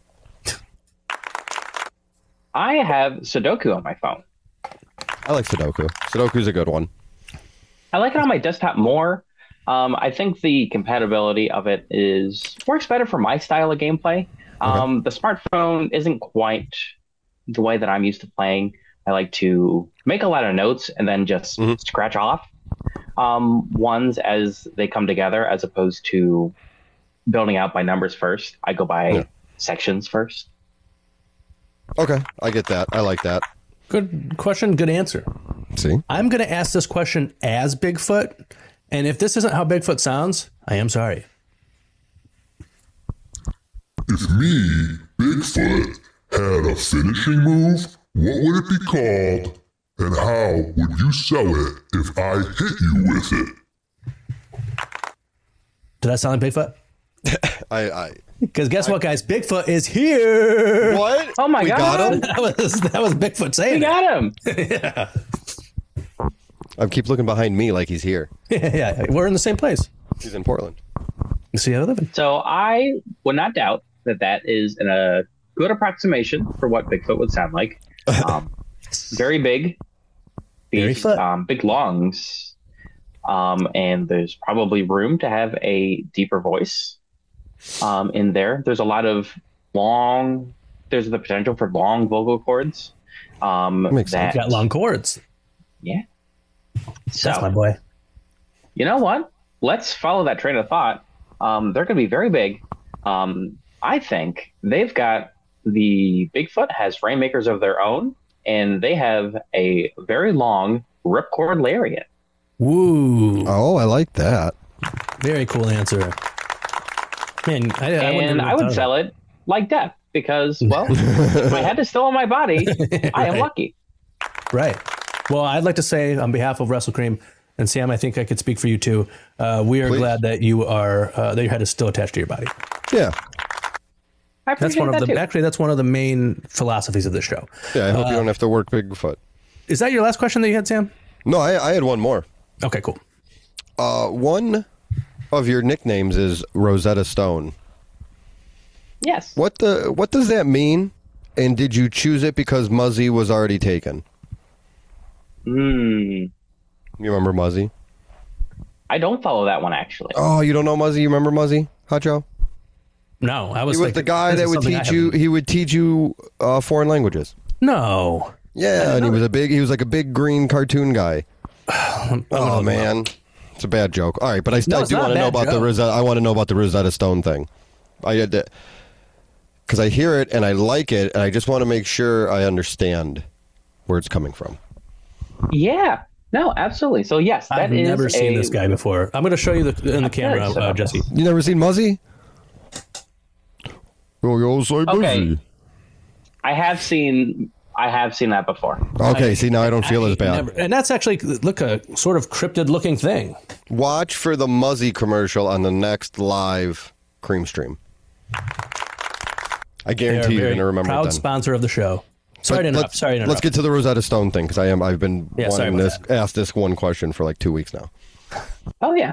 I have Sudoku on my phone. I like Sudoku. Sudoku's a good one. I like it on my desktop more. I think the compatibility of it works better for my style of gameplay. Okay. The smartphone isn't quite the way that I'm used to playing. I like to make a lot of notes and then just scratch off ones as they come together, as opposed to building out by numbers first. I go by sections first. Okay, I get that. I like that. Good question. Good answer. See? I'm going to ask this question as Bigfoot. And if this isn't how Bigfoot sounds, I am sorry. If me, Bigfoot, had a finishing move, what would it be called? And how would you sell it if I hit you with it? Did that sound like Bigfoot? Because guess what, guys? Bigfoot is here. What? Oh my God! Got him? That was Bigfoot saying. We got him. Yeah. I keep looking behind me like he's here. Yeah, we're in the same place. He's in Portland. You see how they're living. So I would not doubt that is a good approximation for what Bigfoot would sound like. Very big, big lungs, and there's probably room to have a deeper voice in there. There's a lot of there's the potential for long vocal cords. Makes sense. Got long cords. Yeah. So, that's my boy. You know what? Let's follow that train of thought. They're going to be very big. I think they've got the Bigfoot has rainmakers of their own, and they have a very long ripcord lariat. Woo! Oh, I like that. Very cool answer. Man, I would sell it like death because, well, if I had to steal on my body, I am lucky. Right. Well, I'd like to say on behalf of Wrestle Cream, and Sam, I think I could speak for you too. We are Please. glad that you are that your head is still attached to your body. Yeah. I That's appreciate one of that the too. actually that's one of the main philosophies of this show. Yeah, I hope you don't have to work Bigfoot. Is that your last question that you had, Sam? No, I had one more. Okay, cool. One of your nicknames is Rosetta Stone. Yes. What does that mean? And did you choose it because Muzzy was already taken? Hmm. You remember Muzzy? I don't follow that one actually. Oh, you don't know Muzzy? You remember Muzzy, Hot Joe? No, I He was was like, the guy this that is would something I teach you. haven't- He would teach you foreign languages. No. Yeah, and he was like a big green cartoon guy. Oh man, it's a bad joke. All right, but I No, do it's not want a to know bad about the joke. Rosetta. I want to know about the Rosetta Stone thing. I had to, because I hear it and I like it, and I just want to make sure I understand where it's coming from. Yeah. No, absolutely. So yes, that I've is never seen this guy before. I'm going to show you in the camera, so. Jesse. You never seen Muzzy? Oh, you say Okay. Muzzy. I have seen that before. Okay, see now I don't feel as bad. Never, and that's actually look a sort of cryptid looking thing. Watch for the Muzzy commercial on the next live Cream Stream. I They are guarantee you're very going to remember it proud then. sponsor of the show. Sorry to interrupt. Sorry to interrupt. Let's get to the Rosetta Stone thing because I've been Yeah, sorry wanting about to ask this one question for like 2 weeks now. Oh yeah.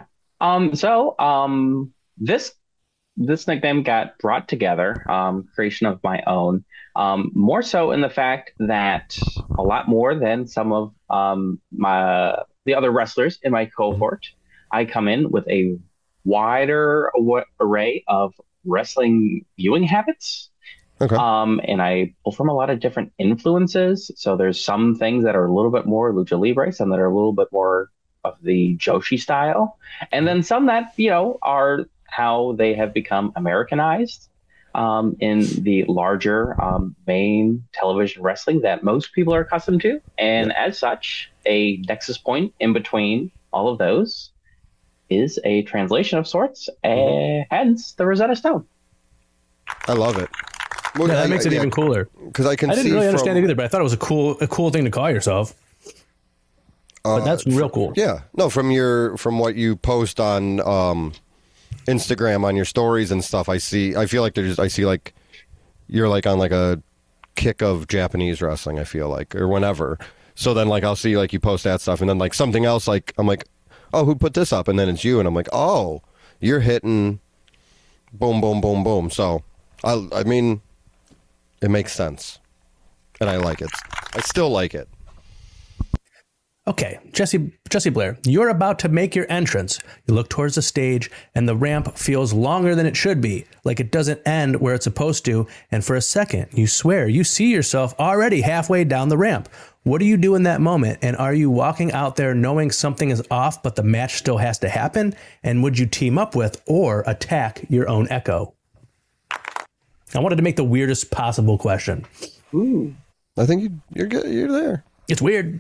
This nickname got brought together, creation of my own. More so in the fact that a lot more than some of the other wrestlers in my cohort, I come in with a wider array of wrestling viewing habits. Okay. And I pull from a lot of different influences. So there's some things that are a little bit more lucha libre, some that are a little bit more of the Joshi style, and then some that are how they have become Americanized in the larger main television wrestling that most people are accustomed to. And as such, a nexus point in between all of those is a translation of sorts, hence the Rosetta Stone. I love it. Well, Yeah, that makes it even cooler. Because I can I see didn't really from, understand it either, but I thought it was a cool thing to call yourself. But that's real cool. Yeah. No, from what you post on Instagram on your stories and stuff, I see like you're like on like a kick of Japanese wrestling, I feel like, or whenever. So then like I'll see like you post that stuff and then like something else, like I'm like, oh, who put this up? And then it's you and I'm like, oh, you're hitting boom, boom, boom, boom. So I mean, it makes sense. And I like it. I still like it. Okay, Jesse Blair, you're about to make your entrance. You look towards the stage, and the ramp feels longer than it should be, like it doesn't end where it's supposed to, and for a second, you swear you see yourself already halfway down the ramp. What do you do in that moment, and are you walking out there knowing something is off, but the match still has to happen? And would you team up with or attack your own Echo? I wanted to make the weirdest possible question. Ooh. I think you're good. You're there. It's weird.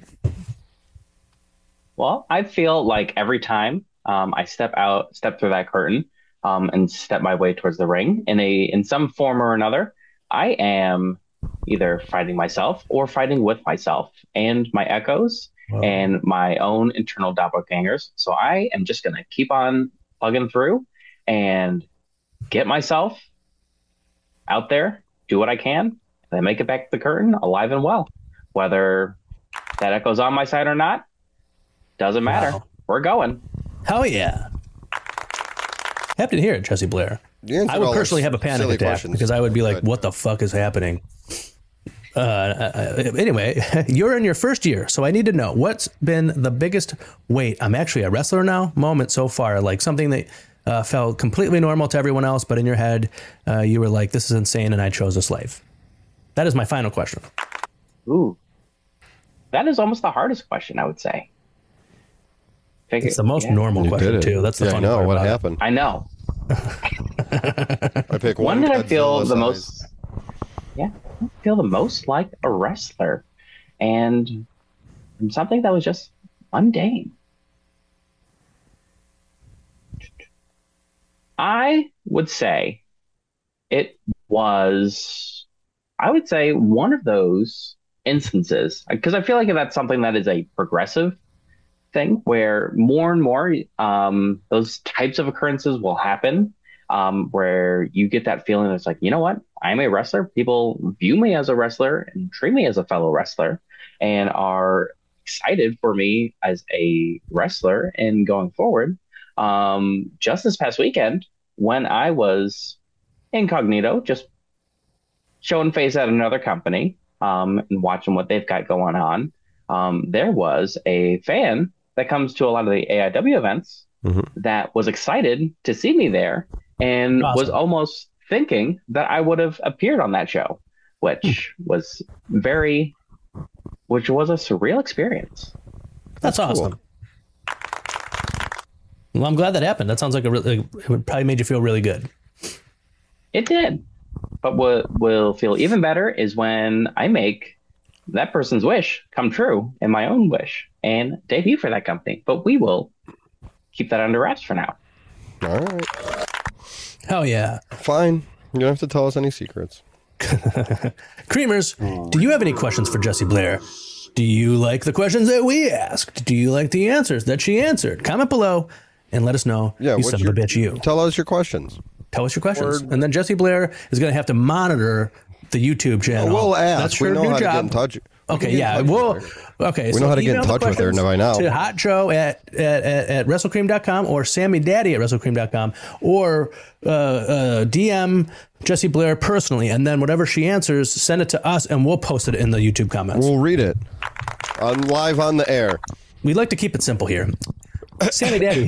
Well, I feel like every time I step through that curtain, and step my way towards the ring in some form or another, I am either fighting myself or fighting with myself and my echoes and my own internal doppelgangers. So I am just going to keep on plugging through and get myself out there, do what I can, and then make it back to the curtain alive and well. Whether that echo's on my side or not, doesn't matter. Wow. We're going. Hell yeah. Happy to hear it, Jesse Blair. You answered I would all personally those have a panic silly attack questions. because I would be like, Good. what the fuck is happening? Anyway, you're in your first year, so I need to know what's been the biggest wait, I'm actually a wrestler now moment so far, like something that felt completely normal to everyone else, but in your head, you were like, this is insane, and I chose a slave. That is my final question. Ooh. That is almost the hardest question, I would say. It's the most normal You question, did it. too. That's the yeah, I fun know part what about it. happened. I know. I pick When one. did I feel Godzilla the size. most? Yeah, I feel the most like a wrestler, and something that was just mundane. I would say it was. I would say one of those instances, because I feel like that's something that is a progressive thing where more and more those types of occurrences will happen, where you get that feeling that's like, you know what, I'm a wrestler. People view me as a wrestler and treat me as a fellow wrestler and are excited for me as a wrestler and going forward. Just this past weekend, when I was incognito, just showing face at another company and watching what they've got going on, there was a fan that comes to a lot of the AIW events that was excited to see me there and was almost thinking that I would have appeared on that show, which was a surreal experience. That's awesome. Cool. Well, I'm glad that happened. That sounds like it probably made you feel really good. It did. But what will feel even better is when I make that person's wish come true and my own wish and debut for that company. But we will keep that under wraps for now. All right. Hell yeah. Fine. You don't have to tell us any secrets. Creamers, do you have any questions for Jessie Blair? Do you like the questions that we asked? Do you like the answers that she answered? Comment below and let us know. Yeah, you son of a bitch, you. Tell us your questions. Tell us your questions. And then Jessie Blair is going to have to monitor the YouTube channel. We'll ask. That's her new job. Get in touch. Okay, yeah. We know how to get in touch with her by now. To Hot Joe at WrestleCream.com or Sammy Daddy at WrestleCream.com or DM Jessie Blair personally, and then whatever she answers, send it to us and we'll post it in the YouTube comments. We'll read it live on the air. We like to keep it simple here. Sammy Daddy,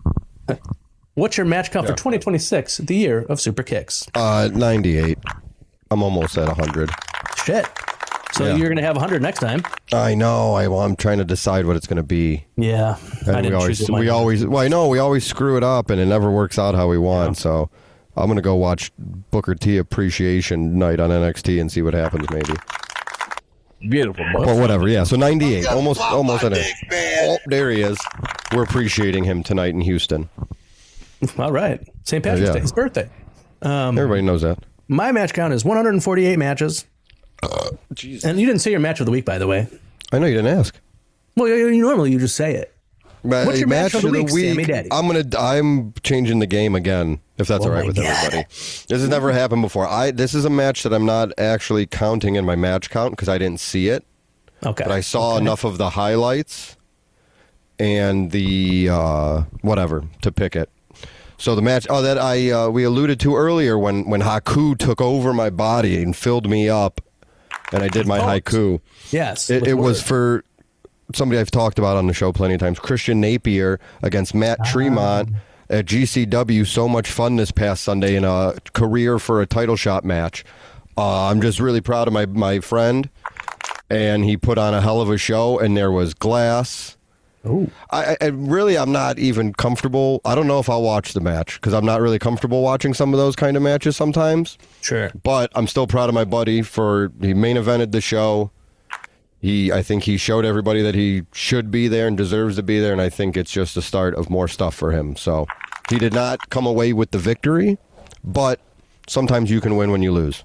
what's your match count for 2026, the year of Super Kicks? 98. I'm almost at 100. Shit. So you're going to have 100 next time. I know. I'm trying to decide what it's going to be. Yeah. And we always screw it up and it never works out how we want. Yeah. So I'm going to go watch Booker T Appreciation Night on NXT and see what happens maybe. Beautiful. But whatever. Yeah. So 98. Almost at it. Oh, there he is. We're appreciating him tonight in Houston. All right. St. Patrick's Day. His birthday. Everybody knows that. My match count is 148 matches. Jesus. And you didn't say your match of the week, by the way. I know you didn't ask. Well, normally you just say it. What's your match of the week, Sammy Daddy? I'm changing the game again, if that's all right with everybody. This has never happened before. This is a match that I'm not actually counting in my match count because I didn't see it. Okay. But I saw enough of the highlights and the whatever to pick it. So the match that we alluded to earlier when Haku took over my body and filled me up and I did my haiku. Yes. It was for somebody I've talked about on the show plenty of times, Christian Napier against Matt Tremont at GCW. So much fun this past Sunday in a career for a title shot match. I'm just really proud of my friend, and he put on a hell of a show, and there was glass. Ooh. I'm not even comfortable. I don't know if I'll watch the match because I'm not really comfortable watching some of those kind of matches sometimes. Sure. But I'm still proud of my buddy he main evented the show. I think he showed everybody that he should be there and deserves to be there, and I think it's just the start of more stuff for him. So he did not come away with the victory, but sometimes you can win when you lose.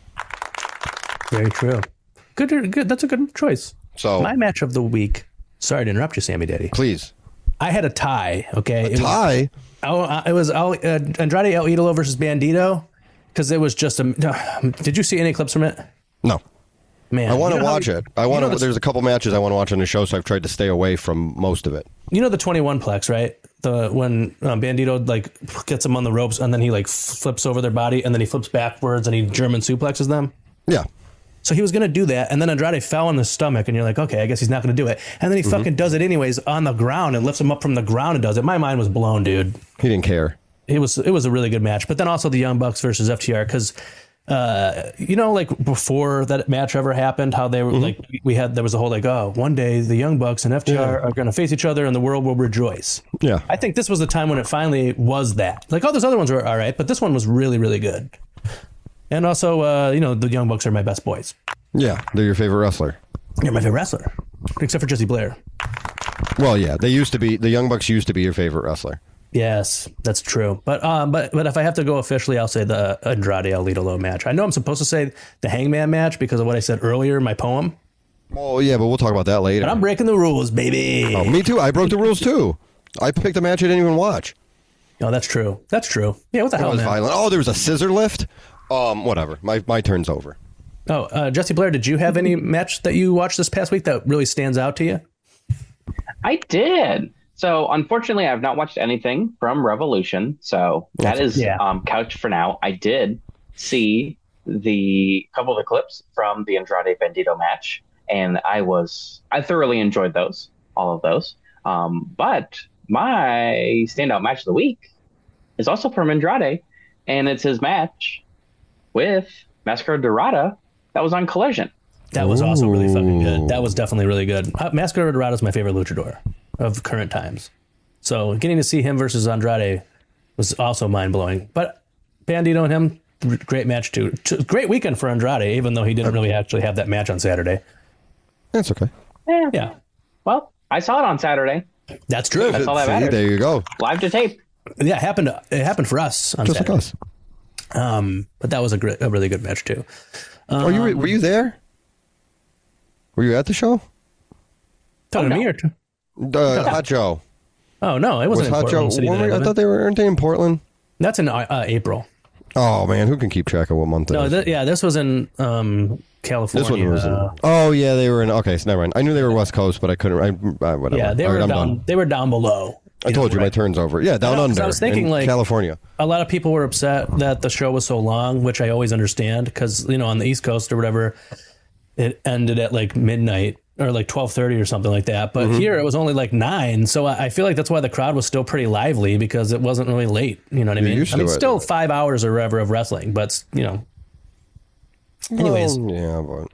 Very true. Good. That's a good choice. So my match of the week. Sorry to interrupt you, Sammy Daddy. Please. I had a tie, okay? Tie? It was Andrade El Idolo versus Bandito, because it was just did you see any clips from it? No. Man, I want to watch it. There's a couple matches I want to watch on the show, so I've tried to stay away from most of it. You know the 21-plex, right? When Bandito gets them on the ropes and then he flips over their body and then he flips backwards and he German suplexes them? Yeah. So he was going to do that, and then Andrade fell on his stomach, and you're like, okay, I guess he's not going to do it. And then he fucking does it anyways on the ground and lifts him up from the ground and does it. My mind was blown, dude. He didn't care. It was a really good match. But then also the Young Bucks versus FTR, because before that match ever happened, how they were there was a whole one day the Young Bucks and FTR are going to face each other and the world will rejoice. Yeah. I think this was the time when it finally was that. All those other ones were all right, but this one was really, really good. And also, the Young Bucks are my best boys. Yeah, they're your favorite wrestler. You're my favorite wrestler, except for Jessie Blair. Well, yeah, the Young Bucks used to be your favorite wrestler. Yes, that's true. But if I have to go officially, I'll say the Andrade El Idolo match. I know I'm supposed to say the Hangman match because of what I said earlier in my poem. Oh, yeah, but we'll talk about that later. But I'm breaking the rules, baby. Oh, me too. I broke the rules, too. I picked a match I didn't even watch. Oh, that's true. That's true. Yeah, what the hell, was man? violent. Oh, there was a scissor lift. Whatever. My turn's over. Oh, Jesse Blair, did you have any match that you watched this past week that really stands out to you? I did. So, unfortunately, I've not watched anything from Revolution. So, that is couched for now. I did see the couple of the clips from the Andrade Bandito match, and I thoroughly enjoyed those, all of those. But my standout match of the week is also from Andrade, and it's his match with Mascara Dorada that was on Collision. That was also really fucking good. That was definitely really good. Mascara Dorada is my favorite luchador of current times. So getting to see him versus Andrade was also mind-blowing. But Bandito and him, great match too. Great weekend for Andrade, even though he didn't really actually have that match on Saturday. That's okay. Yeah. Well, I saw it on Saturday. That's true. That's all that matters. There you go. Live to tape. Yeah, it happened for us on Just Saturday. like us. But that was a really good match too. Were you there? Were you at the show? Talking to me or Hot Joe. Oh no, it wasn't in Hot Portland. Joe. City that I live I thought in. weren't they in Portland? That's in April. Oh man, who can keep track of what month it No, is? this was in California. This one was in. Oh yeah, they were in. Okay, so never mind. I knew they were West Coast, but I couldn't. Whatever. Yeah, they All were right, down. done. They were down below. I told you my turn's over. Yeah, down under. I was thinking in like California. A lot of people were upset that the show was so long, which I always understand because on the East Coast or whatever, it ended at like midnight or like 12:30 or something like that. But here it was only like 9, so I feel like that's why the crowd was still pretty lively because it wasn't really late. You know what I mean? I mean, still 5 hours or whatever of wrestling, but Anyways, yeah, but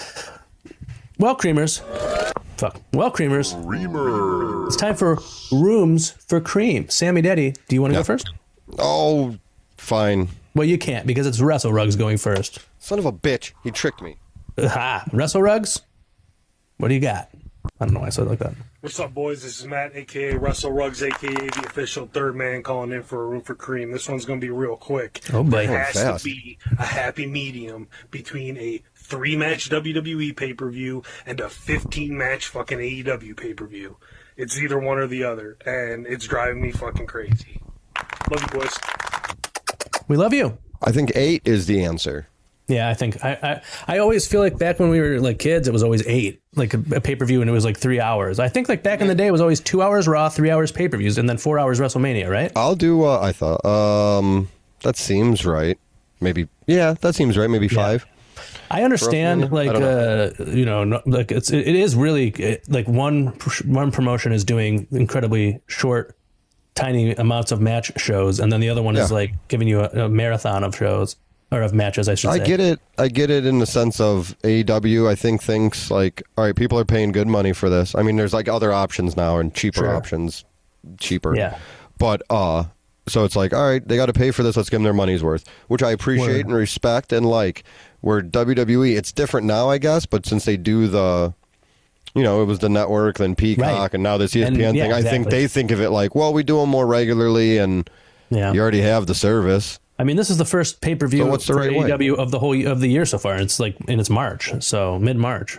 well, creamers. Well, creamers. It's time for Rooms for Cream. Sammy Daddy, do you want to go first? Oh, fine. Well, you can't because it's Wrestle Rugs going first. Son of a bitch. He tricked me. Ha! Wrestle Rugs? What do you got? I don't know why I said it like that. What's up, boys? This is Matt, a.k.a. Wrestle Rugs, a.k.a. the official third man calling in for a Room for Cream. This one's going to be real quick. Oh, boy. It has to be a happy medium between a 3-match WWE pay-per-view and a 15-match fucking AEW pay-per-view. It's either one or the other, and it's driving me fucking crazy. Love you, boys. We love you. I think 8 is the answer. Yeah, I think I always feel like back when we were like kids, it was always 8, like a pay-per-view, and it was like 3 hours. I think like back in the day, it was always 2 hours Raw, 3 hours pay-per-views, and then 4 hours WrestleMania, right? I'll do. I thought. That seems right. Maybe. Yeah, that seems right. Maybe 5. I understand, like like it is really like one promotion is doing incredibly short, tiny amounts of match shows, and then the other one is like giving you a marathon of shows or of matches. I should say. I get it in the sense of AEW. I think thinks like, all right, people are paying good money for this. I mean, there's like other options now and cheaper options, cheaper. Yeah. But so it's like, all right, they got to pay for this. Let's give them their money's worth, which I appreciate and respect and like. Where WWE, it's different now, I guess, but since they do the, it was the network, then Peacock, and now this ESPN thing, exactly. I think they think of it like, well, we do them more regularly, and you already have the service. I mean, this is the first pay-per-view for AEW of the whole of the year so far. It's like, and it's March, so mid-March.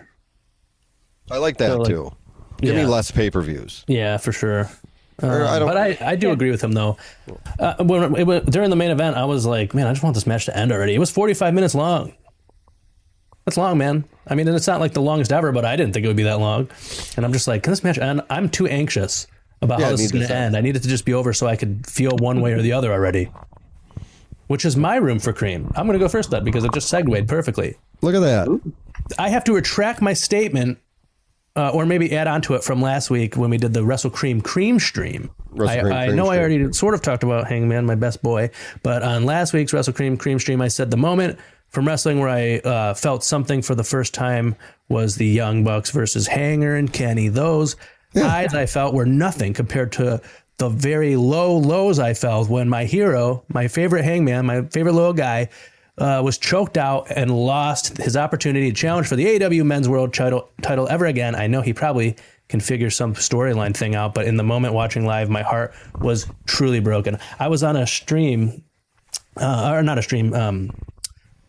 I like that too. Give me less pay-per-views. Yeah, for sure. But I do agree with him though. During the main event, I was like, man, I just want this match to end already. It was 45 minutes long. That's long, man. I mean, it's not like the longest ever, but I didn't think it would be that long. And I'm just like, can this match end? I'm too anxious about how this is going to end. I need it to just be over so I could feel one way or the other already. Which is my Room for Cream. I'm going to go first then because it just segued perfectly. Look at that. I have to retract my statement or maybe add on to it from last week when we did the Wrestle Cream stream. I know I already sort of talked about Hangman, my best boy, but on last week's Wrestle Cream stream, I said the moment from wrestling where I felt something for the first time was the Young Bucks versus Hanger and Kenny. Those highs I felt were nothing compared to the very low lows I felt when my hero, my favorite Hangman, my favorite little guy, was choked out and lost his opportunity to challenge for the AEW Men's World title ever again. I know he probably can figure some storyline thing out, but in the moment watching live, my heart was truly broken. I was on a stream, or not a stream,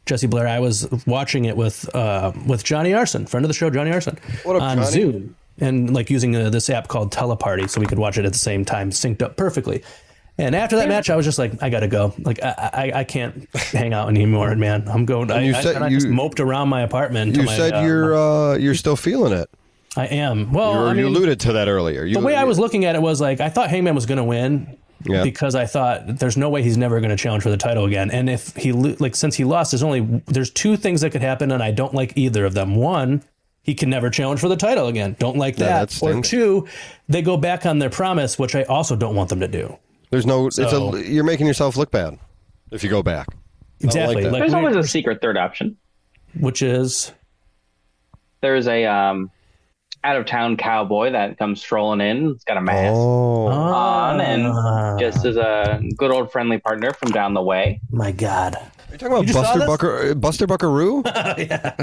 Jesse Blair, I was watching it with Johnny Arson, friend of the show, Johnny Arson, What up, on Johnny? Zoom, and like using this app called Teleparty, so we could watch it at the same time, synced up perfectly. And after that match, I was just like, I gotta go. Like, I can't hang out anymore, man. I'm going. I just moped around my apartment. You said you're still feeling it. I am. Well, you alluded to that earlier. The way I was looking at it was like, I thought Hangman was going to win. Yeah. Because I thought there's no way he's never going to challenge for the title again. And if he since he lost, there's two things that could happen, and I don't like either of them. One, he can never challenge for the title again. Don't like that. Or two, they go back on their promise, which I also don't want them to do. There's no. You're making yourself look bad if you go back. Exactly. Like there's always a secret third option, which is there's a out of town cowboy that comes strolling in. It's got a mask on, and just as a good old friendly partner from down the way. My God, are you talking about Buster Buckaroo? Yeah.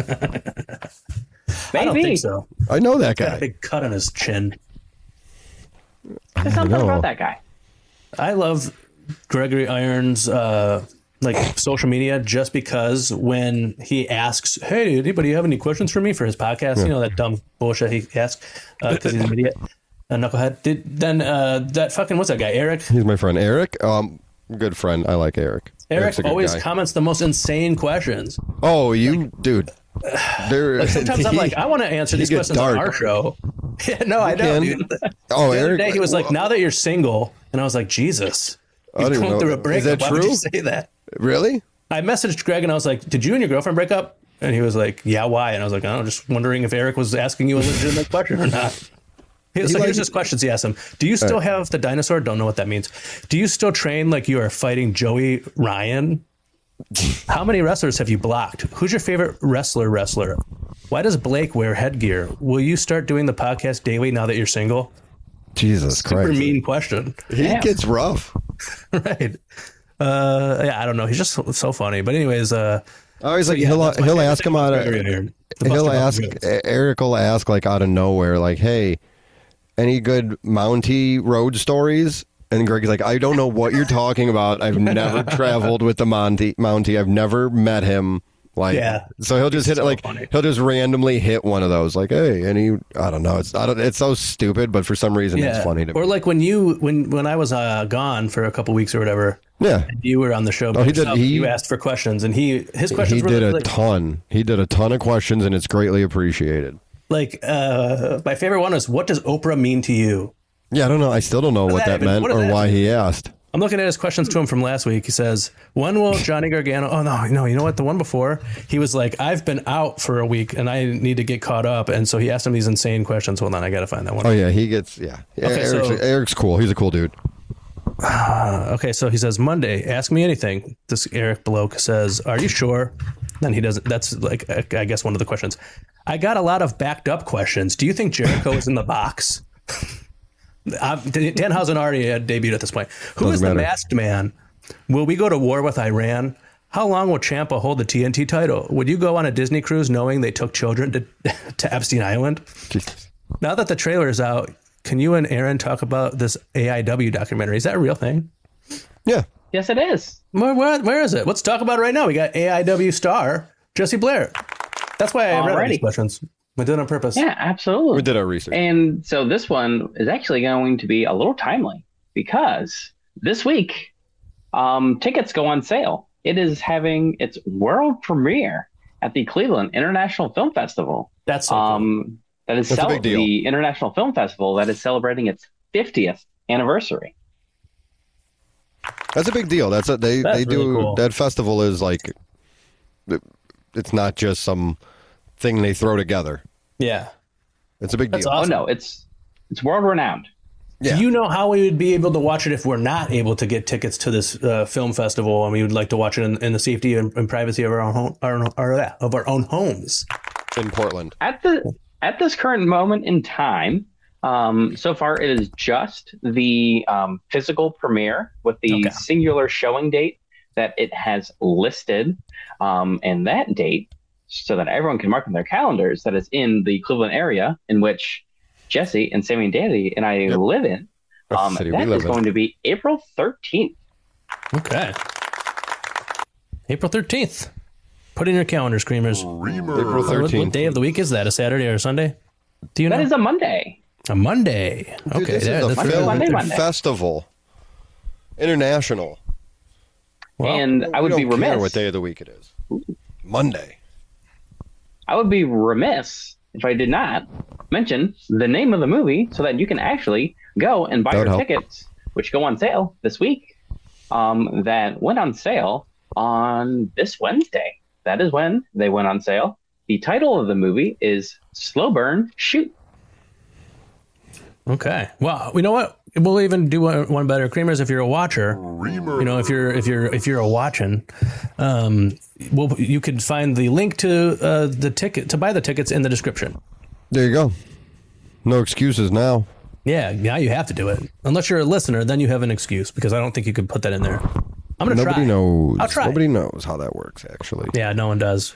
Maybe. I don't think so. I know that guy. Got a big cut on his chin. There's something about that guy. I love Gregory Irons' social media just because when he asks, "Hey, anybody have any questions for me for his podcast?" Yeah. You know, that dumb bullshit he asks because he's an idiot, a knucklehead. That fucking what's that guy? Eric. He's my friend Eric. Good friend. I like Eric. Eric always comments the most insane questions. Oh, dude. Sometimes I'm like, I want to answer these questions on our show. Yeah, no, I know. Dude. Oh, the Eric. other day he was like, "Now that you're single," and I was like, "Jesus." He's going through a breakup. Is that Why true? would you say that? Really? I messaged Greg and I was like, "Did you and your girlfriend break up?" And he was like, "Yeah, why?" And I was like, "I'm just wondering if Eric was asking you a legitimate question or not." Here's his questions. He asked him, "Do you still have the dinosaur?" Don't know what that means. "Do you still train like you are fighting Joey Ryan? How many wrestlers have you blocked? Who's your favorite wrestler? Why does Blake wear headgear? Will you start doing the podcast daily now that you're single?" Jesus Christ. Super mean question. He gets rough. Right. I don't know. He's just so funny. But anyways, he'll ask him out. Eric will ask like out of nowhere, like, "Hey, any good Mountie road stories?" And Greg's like, "I don't know what you're talking about. I've never traveled with the Mountie. I've never met him." So he'll just hit it like funny. He'll just randomly hit one of those like, "Hey," and I don't know. It's so stupid, but for some reason it's funny to me. Or like when I was gone for a couple weeks or whatever. Yeah, you were on the show. Oh, you asked for questions, and his questions. He did a ton. He did a ton of questions, and it's greatly appreciated. Like my favorite one was, "What does Oprah mean to you?" Yeah, I don't know. I still don't know what that meant or why he asked. I'm looking at his questions to him from last week. He says, "When will Johnny Gargano?" Oh no, you know what? The one before, he was like, "I've been out for a week and I need to get caught up," and so he asked him these insane questions. Hold on, I gotta find that one. Oh yeah, he gets Okay, Eric's cool. He's a cool dude. Okay, so he says, "Monday, ask me anything." This Eric bloke says, "Are you sure?" Then he doesn't. That's like, I guess, one of the questions. "I got a lot of backed up questions. Do you think Jericho is in the box?" Danhausen already had debuted at this point. Who is the masked man? Will we go to war with Iran? How long will Ciampa hold the TNT title? Would you go on a Disney cruise knowing they took children to Epstein Island? Jesus. Now that the trailer is out, can you and Aaron talk about this AIW documentary? Is that a real thing? Yeah. Yes, it is. Where is it? Let's talk about it right now. We got AIW star Jesse Blair. That's why I read these questions. We did it on purpose. Yeah, absolutely. We did our research. And so this one is actually going to be a little timely because this week, tickets go on sale. It is having its world premiere at the Cleveland International Film Festival. That's so cool. That's a big deal. The International Film Festival that is celebrating its 50th anniversary. That's a big deal. They really do cool. That festival is like, it's not just some thing they throw together. Yeah, it's a big deal. Awesome. Oh no, it's world renowned. Yeah. Do you know how we would be able to watch it if we're not able to get tickets to this film festival and we would like to watch it in the safety and privacy of our own homes in Portland? At this current moment in time, so far it is just the physical premiere with the singular showing date that it has listed, and that date, so that everyone can mark on their calendars, that is in the Cleveland area in which Jesse and Sammy and Danny and I live in. That is going to be April 13th. Okay. April 13th. Put in your calendars, Creamers. April What 13th. day of the week is that? A Saturday or a Sunday? Do you know? That is a Monday. A Monday. Dude, Okay, this there, is a that's film Monday. festival. International. well, And I would We be don't care remiss. what day of the week it is. Monday. I would be remiss if I did not mention the name of the movie so that you can actually go and buy That would your help. tickets, which go on sale this week. That went on sale on this Wednesday. That is when they went on sale. The title of the movie is Slow Burn Shoot. okay. Well, you know what? We'll even do one better, Creamers. If you're a watcher, you know, if you're a watching, you could find the link to the ticket to buy the tickets in the description. There you go. No excuses now. Yeah, now you have to do it. Unless you're a listener, then you have an excuse because I don't think you could put that in there. I'm gonna Nobody try. knows. I'll try. Nobody knows how that works, actually. Yeah, no one does.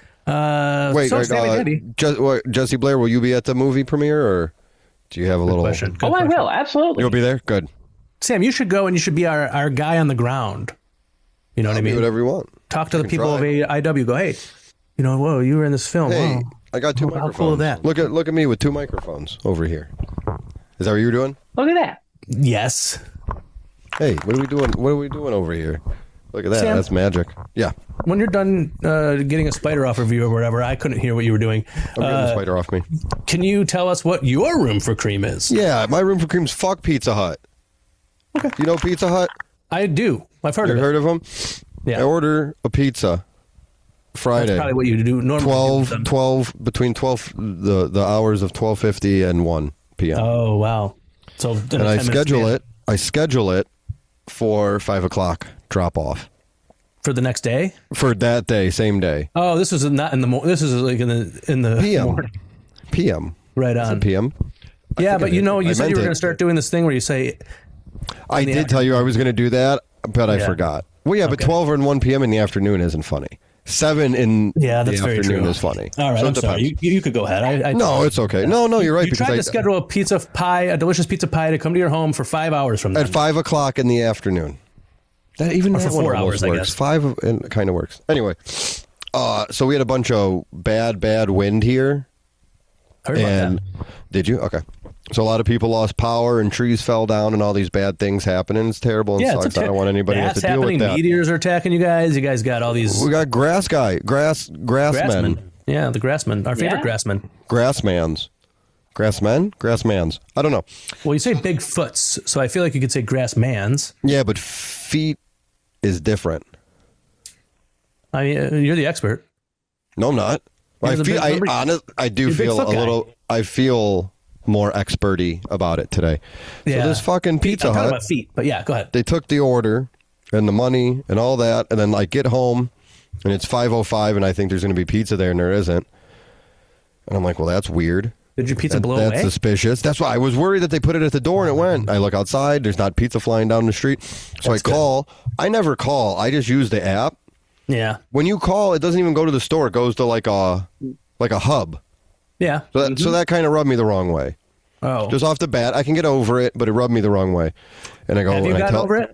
Wait, so Sammy Daddy. Jesse Blair, will you be at the movie premiere, or do you have a little Question. Good Oh, question. I will. Absolutely. You'll be there? Good. Sam, you should go and you should be our guy on the ground. You know what I Do mean? whatever you want. Talk to I the can people try. of IW. Go, hey, you know, whoa, you were in this film. Hey, Wow. I got two How microphones. cool is that? Look at me with two microphones over here. Is that what you're doing? Look at that. Yes. Hey, what are we doing? What are we doing over here? Look at that. Sam? That's magic. Yeah. When you're done getting a spider off of you or whatever, I couldn't hear what you were doing. I'm getting the spider off me. Can you tell us what your room for cream is? Yeah, my room for cream's fuck Pizza Hut. Okay. You know Pizza Hut? I do. I've heard You of it. heard of them? Yeah. I order a pizza Friday. That's probably what you do normally. 12 between 12 the hours of 12:50 and 1 p.m. Oh, wow. So and I schedule it for 5 o'clock drop off for the next day. for that day, same day. Oh, this was not in the this is like in the PM. morning. PM. Right Is on. it PM? Yeah, think but I you did. know, you I said meant you were it. going to start doing this thing where you say, I the did tell you I was going to do that, but I Yeah. forgot. Well, yeah, but Okay. 12 and 1 p.m. in the afternoon isn't funny. 7 in yeah, that's the very afternoon true. is funny. All right, So it I'm sorry. depends. You could go ahead. I No, it's okay. No, you're right. You tried to schedule a pizza pie, a delicious pizza pie, to come to your home for 5 hours from now. at 5 o'clock in the afternoon. That even Or that for one 4 almost hours, I works. guess. 5 and it kind of works. Anyway, so we had a bunch of bad wind here. Heard about And that. did you? Okay. So a lot of people lost power and trees fell down and all these bad things happening. It's terrible and Yeah, sucks. I don't want anybody to have that's to deal happening. with that. Meteors are attacking you guys. You guys got all these We got grassmen. Yeah, the grassmen. Our favorite Yeah. grassmen. Grassmans. Grassmans. I don't know. Well, you say Bigfoots, so I feel like you could say grassmans. Yeah, but feet is different. I mean, you're the expert. No, I'm not. You're the big number- I do you're a feel a Bigfoot guy. little. I feel more experty about it today. Yeah. So this fucking Pizza I'm talking Hut, about feet, but yeah, go ahead. they took the order and the money and all that, and then I get home and it's 5:05, and I think there's going to be pizza there, and there isn't. And I'm like, well, that's weird. Did your pizza blow That's away? suspicious. That's why I was worried that they put it at the door and it went. I look outside. There's not pizza flying down the street. So That's I call. I never call. I just use the app. Yeah. When you call, it doesn't even go to the store. It goes to like a hub. Yeah. So that kind of rubbed me the wrong way. Oh. Just off the bat, I can get over it, but it rubbed me the wrong way. And I go, Have you and I gotten tell, over it?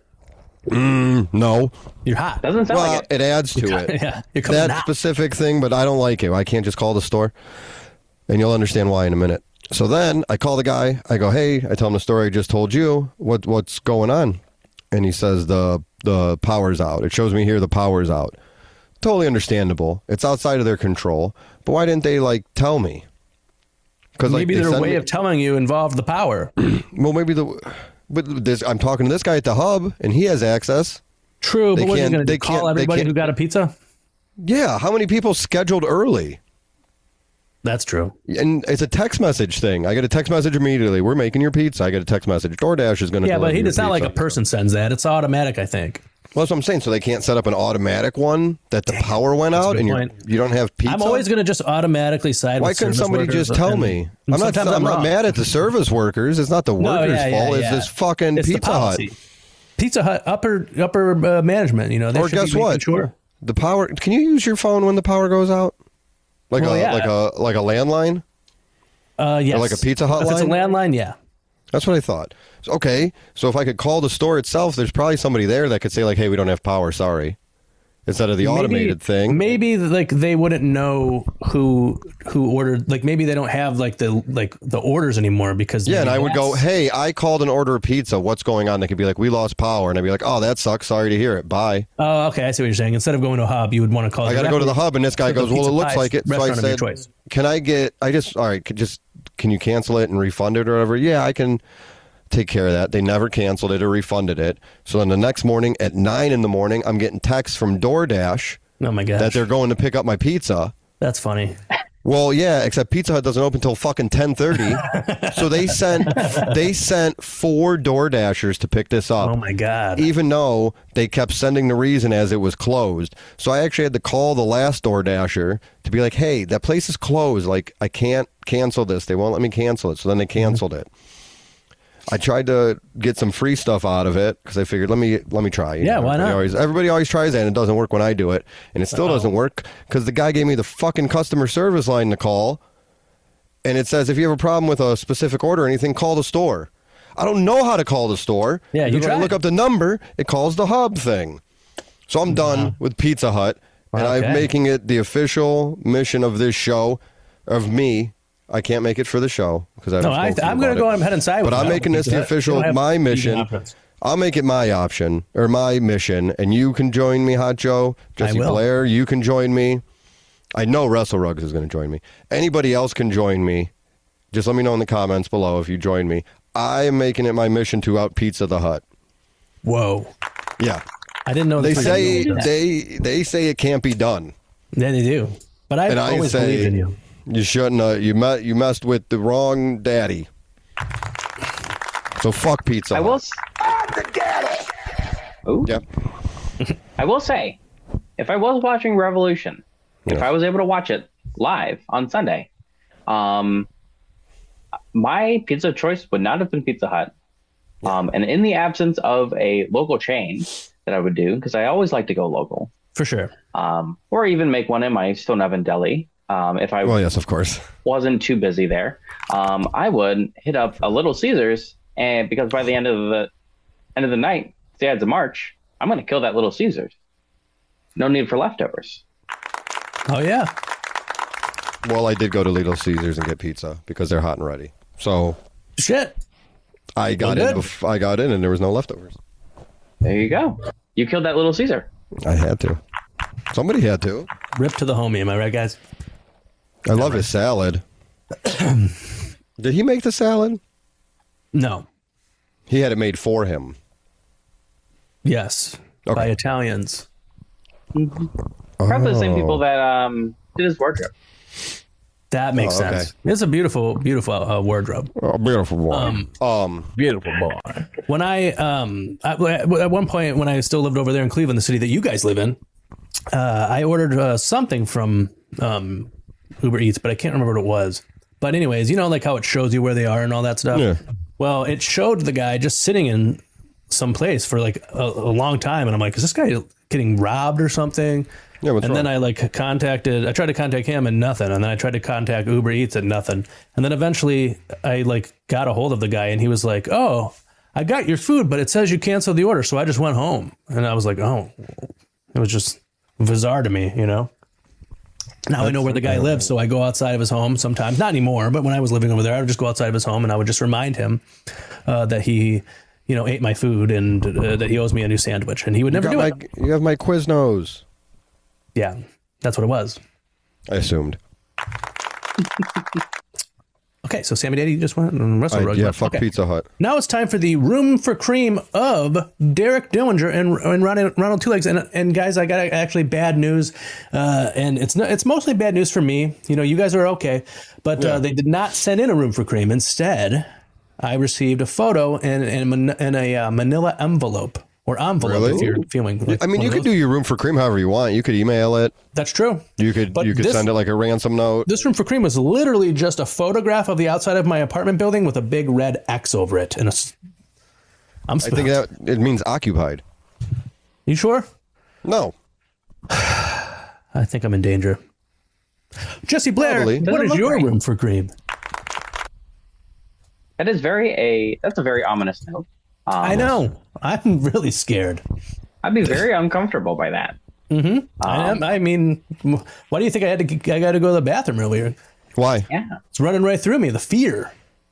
No. You're hot. Doesn't sound Well, like it. it adds to it. Yeah. You're coming That out. specific thing, but I don't like it. I can't just call the store, and you'll understand why in a minute. So then I call the guy. I go, hey, I tell him the story I just told you. What's going on? And he says the power's out. It shows me here the power's out. Totally understandable. It's outside of their control. But why didn't they tell me? Because Maybe their way of telling you involved the power. well, maybe I'm talking to this guy at the hub, and he has access. True, They but what are you can't- going to they call can't- they everybody can't- who got a pizza? Yeah, how many people scheduled early? That's true. And it's a text message thing. I get a text message immediately. We're making your pizza. I get a text message. DoorDash is going to Yeah, but deliver it's not your like a pizza. person sends that. It's automatic, I think. Well, that's what I'm saying. So they can't set up an automatic one that the power went out good and point. you don't have pizza? I'm always going to just automatically side Why with couldn't service somebody workers just tell and- me? and I'm not sometimes wrong. mad at the service workers. It's not the workers' fault. It's this fucking It's the Pizza Hut. policy. Pizza Hut upper management, they Or should guess be making what? Sure. The power. Can you use your phone when the power goes out? Like Well, yeah. like a landline? Yes. Or like a Pizza Hut If it's a line? landline, yeah. That's what I thought. Okay, so if I could call the store itself, there's probably somebody there that could say hey, we don't have power, sorry. instead of the automated thing. Maybe like they wouldn't know who ordered. Like maybe they don't have like the orders anymore because and I would go, hey, I called an order of pizza. What's going on? They could be like, we lost power, and I'd be like, oh, that sucks. Sorry to hear it. Bye. Oh, okay. I see what you're saying. Instead of going to a hub, you would want to call. I got to go to the hub, and this guy goes, well, it looks like it. So I said, can I get? Can you cancel it and refund it or whatever? Yeah, I can take care of that. They never canceled it or refunded it. So then the next morning at 9 a.m, I'm getting texts from DoorDash. Oh my gosh. That they're going to pick up my pizza. That's funny. Well, yeah, except Pizza Hut doesn't open until fucking 10:30. So they sent 4 DoorDashers to pick this up. Oh my God. Even though they kept sending the reason as it was closed. So I actually had to call the last DoorDasher to be like, hey, that place is closed. Like, I can't cancel this. They won't let me cancel it. So then they canceled it. I tried to get some free stuff out of it because I figured, let me try. Yeah, why not? Everybody always tries that, and it doesn't work when I do it. And it still doesn't work because the guy gave me the fucking customer service line to call. And it says, if you have a problem with a specific order or anything, call the store. I don't know how to call the store. Yeah, you try to look up the number, it calls the hub thing. So I'm done with Pizza Hut. And I'm making it the official mission of this show, of me. I can't make it for the show because I'm going to go ahead and side with you. But I'm making this the official, my mission. I'll make it my option or my mission, and you can join me, Hot Joe. Jesse Blair, you can join me. I know Wrestle Rugs is going to join me. Anybody else can join me. Just let me know in the comments below if you join me. I am making it my mission to out Pizza the Hut. Whoa. Yeah. I didn't know. They say it can't be done. Yeah, they do. But I always believe in you. You shouldn't. You messed with the wrong daddy. So fuck Pizza Hut. I'm the daddy. Ooh. Yep. I will say, if I was watching Revolution, if I was able to watch it live on Sunday, my pizza choice would not have been Pizza Hut. And in the absence of a local chain that I would do, because I always like to go local. For sure. Or even make one in my Stone Oven Deli. If I yes, of course, wasn't too busy there, I would hit up a Little Caesars, and because by the end of the night, the Ides of March, I'm going to kill that Little Caesars. No need for leftovers. Oh yeah. Well, I did go to Little Caesars and get pizza because they're hot and ready. So shit. I got in. I got in, and there was no leftovers. There you go. You killed that Little Caesar. I had to. Somebody had to. Rip to the homie. Am I right, guys? I love his salad. Did he make the salad? No. He had it made for him. Yes. Okay. By Italians. Mm-hmm. Probably the same people that did his wardrobe. That makes sense. It's a beautiful, beautiful wardrobe. Oh, beautiful boy. Beautiful boy. When at one point when I still lived over there in Cleveland, the city that you guys live in, I ordered something from Uber Eats, but I can't remember what it was. But anyways, you know, like how it shows you where they are and all that stuff. Yeah. Well, it showed the guy just sitting in some place for like a long time, and I'm like, is this guy getting robbed or something? Yeah, what's wrong? Then I tried to contact him and nothing, and then I tried to contact Uber Eats and nothing, and then eventually I got a hold of the guy, and he was like, "Oh, I got your food, but it says you canceled the order," so I just went home, and I was like, "Oh," it was just bizarre to me, you know. Now I know where the guy lives, so I go outside of his home sometimes. Not anymore, but when I was living over there, I would just go outside of his home, and I would just remind him that he, ate my food and that he owes me a new sandwich, and he would never do it. You have my Quiznos. Yeah, that's what it was. I assumed. Okay, so Sammy Daddy just went and Wrestle Rugs. Yeah, fuck Pizza Hut. Now it's time for the Room for Cream of Derek Dillinger and Ronald Two Legs. And guys, I got actually bad news, and it's mostly bad news for me. You guys are okay, but they did not send in a Room for Cream. Instead, I received a photo in a manila envelope. Or envelope, really? If you're feeling. You could do your Room for Cream however you want. You could email it. That's true. You could send it like a ransom note. This Room for Cream was literally just a photograph of the outside of my apartment building with a big red X over it. And I think that it means occupied. You sure? No. I think I'm in danger. Jesse Blair, what is your Room for Cream? That's a very ominous note. I know. I'm really scared. I'd be very uncomfortable by that. Mm-hmm. I mean, why do you think I got to go to the bathroom earlier? Why? Yeah. It's running right through me. The fear.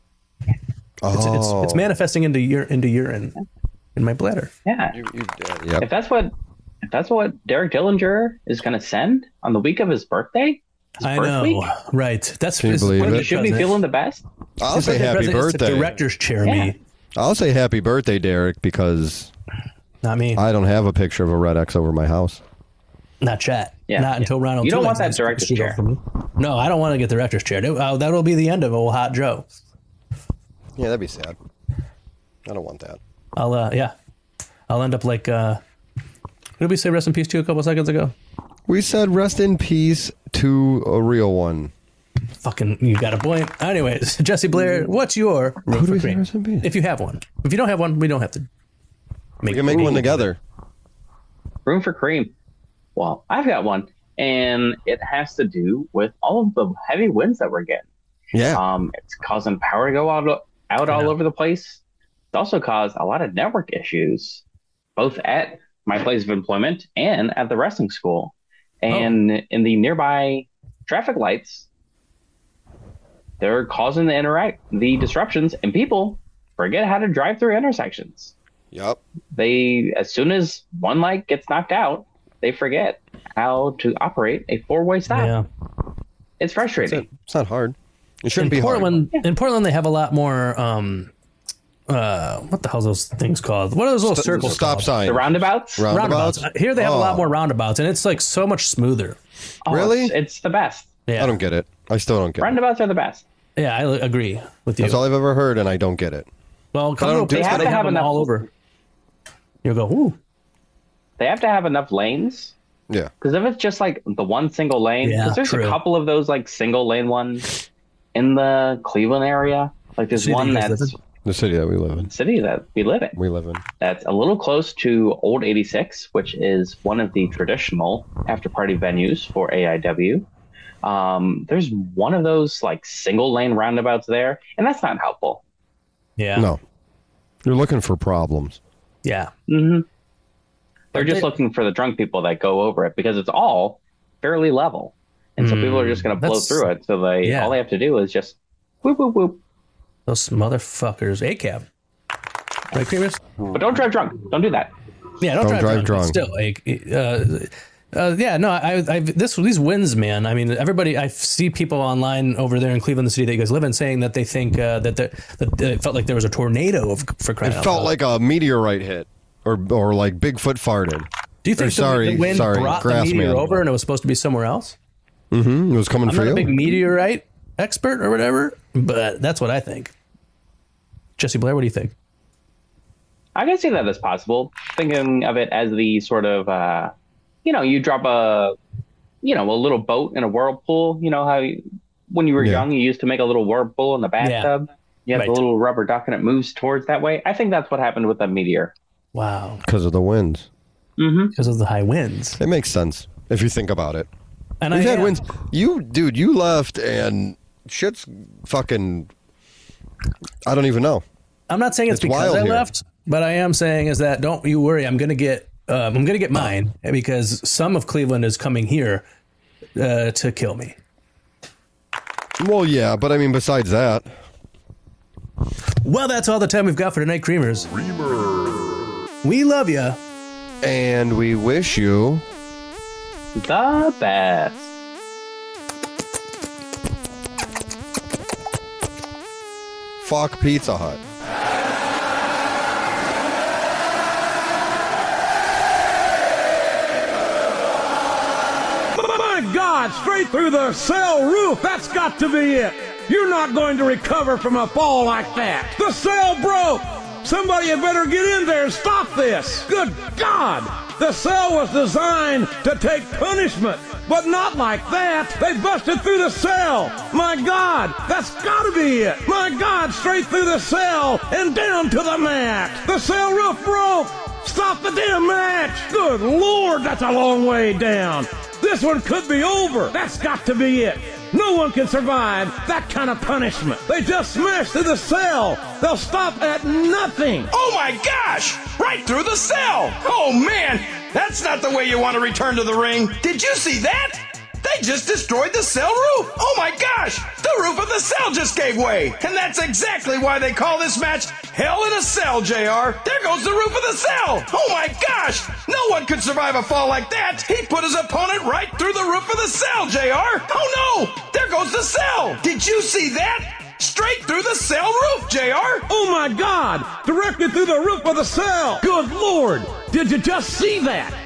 Oh. It's manifesting into urine in my bladder. Yeah. Yep. If that's what Derek Dillinger is going to send on the week of his birthday. I know, week? right? That's Can you believe it? Should be feeling the best. I'll say happy birthday. It's a director's chair, Yeah. me. I'll say happy birthday, Derek, because Not me. I don't have a picture of a Red X over my house. Not chat. Yeah. Not until Ronald. You don't want Tulick's that director's shoot chair. off for me. No, I don't want to get the director's chair. That'll be the end of old Hot Joe. Yeah, that'd be sad. I don't want that. I'll end up like. Who did we say rest in peace to a couple seconds ago? We said rest in peace to a real one. Fucking, you got a point. Anyways, Jesse Blair, what's your room Who do for we say cream? rest in peace? If you have one. If you don't have one, we don't have to. We can make one together. Room for cream. Well, I've got one, and it has to do with all of the heavy winds that we're getting. Yeah. It's causing power to go out all over the place. It's also caused a lot of network issues, both at my place of employment and at the wrestling school. And in the nearby traffic lights, they're causing the disruptions, and people forget how to drive through intersections. Yep. As soon as one light gets knocked out, they forget how to operate a four-way stop. Yeah. It's frustrating. It's not hard. It shouldn't be Portland, hard. In Portland, they have a lot more. What the hell are those things called? What are those little circles Stop called? sign. The roundabouts? Roundabouts. Here they have a lot more roundabouts, and it's like so much smoother. Oh, Really? It's the best. Yeah. I don't get it. I still don't get it. Roundabouts are the best. Yeah, I agree with you. That's all I've ever heard, and I don't get it. Well, come to a They place have where to have them enough. all over. You'll go, ooh. They have to have enough lanes. Yeah. Because if it's just like the one single lane, Yeah, because there's true. a couple of those like single lane ones in the Cleveland area. Like there's City one you guys that's live in? The city that we live in. city that we live in. We live in. That's a little close to Old 86, which is one of the traditional after party venues for AIW. There's one of those like single lane roundabouts there, and that's not helpful. Yeah. No. You're looking for problems. Yeah. Mm-hmm. They're just looking for the drunk people that go over it because it's all fairly level. And so people are just going to blow through it. So all they have to do is just whoop, whoop, whoop. Those motherfuckers. ACAB. Right, Creamers? But don't drive drunk. Don't do that. Yeah, don't drive drunk. drunk. Still, yeah, no, these wins, man. I mean, everybody. I see people online over there in Cleveland, the city that you guys live in, saying that they think that it felt like there was a tornado for crying It out felt loud. like a meteorite hit, or like Bigfoot farted. Do you think the wind brought the meteor over and it was supposed to be somewhere else? Mm-hmm. It was coming I'm for not you. a big meteorite expert or whatever, but that's what I think. Jesse Blair, what do you think? I can see that as possible. Thinking of it as the sort of, you drop a little boat in a whirlpool. You know how when you were young, you used to make a little whirlpool in the bathtub. Yeah. You have the little rubber duck and it moves towards that way. I think that's what happened with the meteor. Wow. Because of the winds. Mm-hmm. Because of the high winds. It makes sense if you think about it. And We've had winds. You left and shit's fucking. I don't even know. I'm not saying it's because I left, but I am saying is that don't you worry. I'm gonna get mine because some of Cleveland is coming here to kill me. Well, yeah, but I mean, besides that. Well, that's all the time we've got for tonight, Creamers. We love you, and we wish you the best. Fuck Pizza Hut. My God, straight through the cell roof. That's got to be it. You're not going to recover from a fall like that. The cell broke. Somebody had better get in there and stop this. Good God. The cell was designed to take punishment, but not like that. They busted through the cell. My God, that's got to be it. My God, straight through the cell and down to the mat. The cell roof broke. Stop the damn match. Good Lord, that's a long way down. This one could be over. That's got to be it. No one can survive that kind of punishment. They just smash through the cell. They'll stop at nothing. Oh my gosh! Right through the cell! Oh man, that's not the way you want to return to the ring. Did you see that? They just destroyed the cell roof! Oh my gosh! The roof of the cell just gave way! And that's exactly why they call this match Hell in a Cell, JR! There goes the roof of the cell! Oh my gosh! No one could survive a fall like that! He put his opponent right through the roof of the cell, JR! Oh no! There goes the cell! Did you see that? Straight through the cell roof, JR! Oh my God! Directly through the roof of the cell! Good Lord! Did you just see that?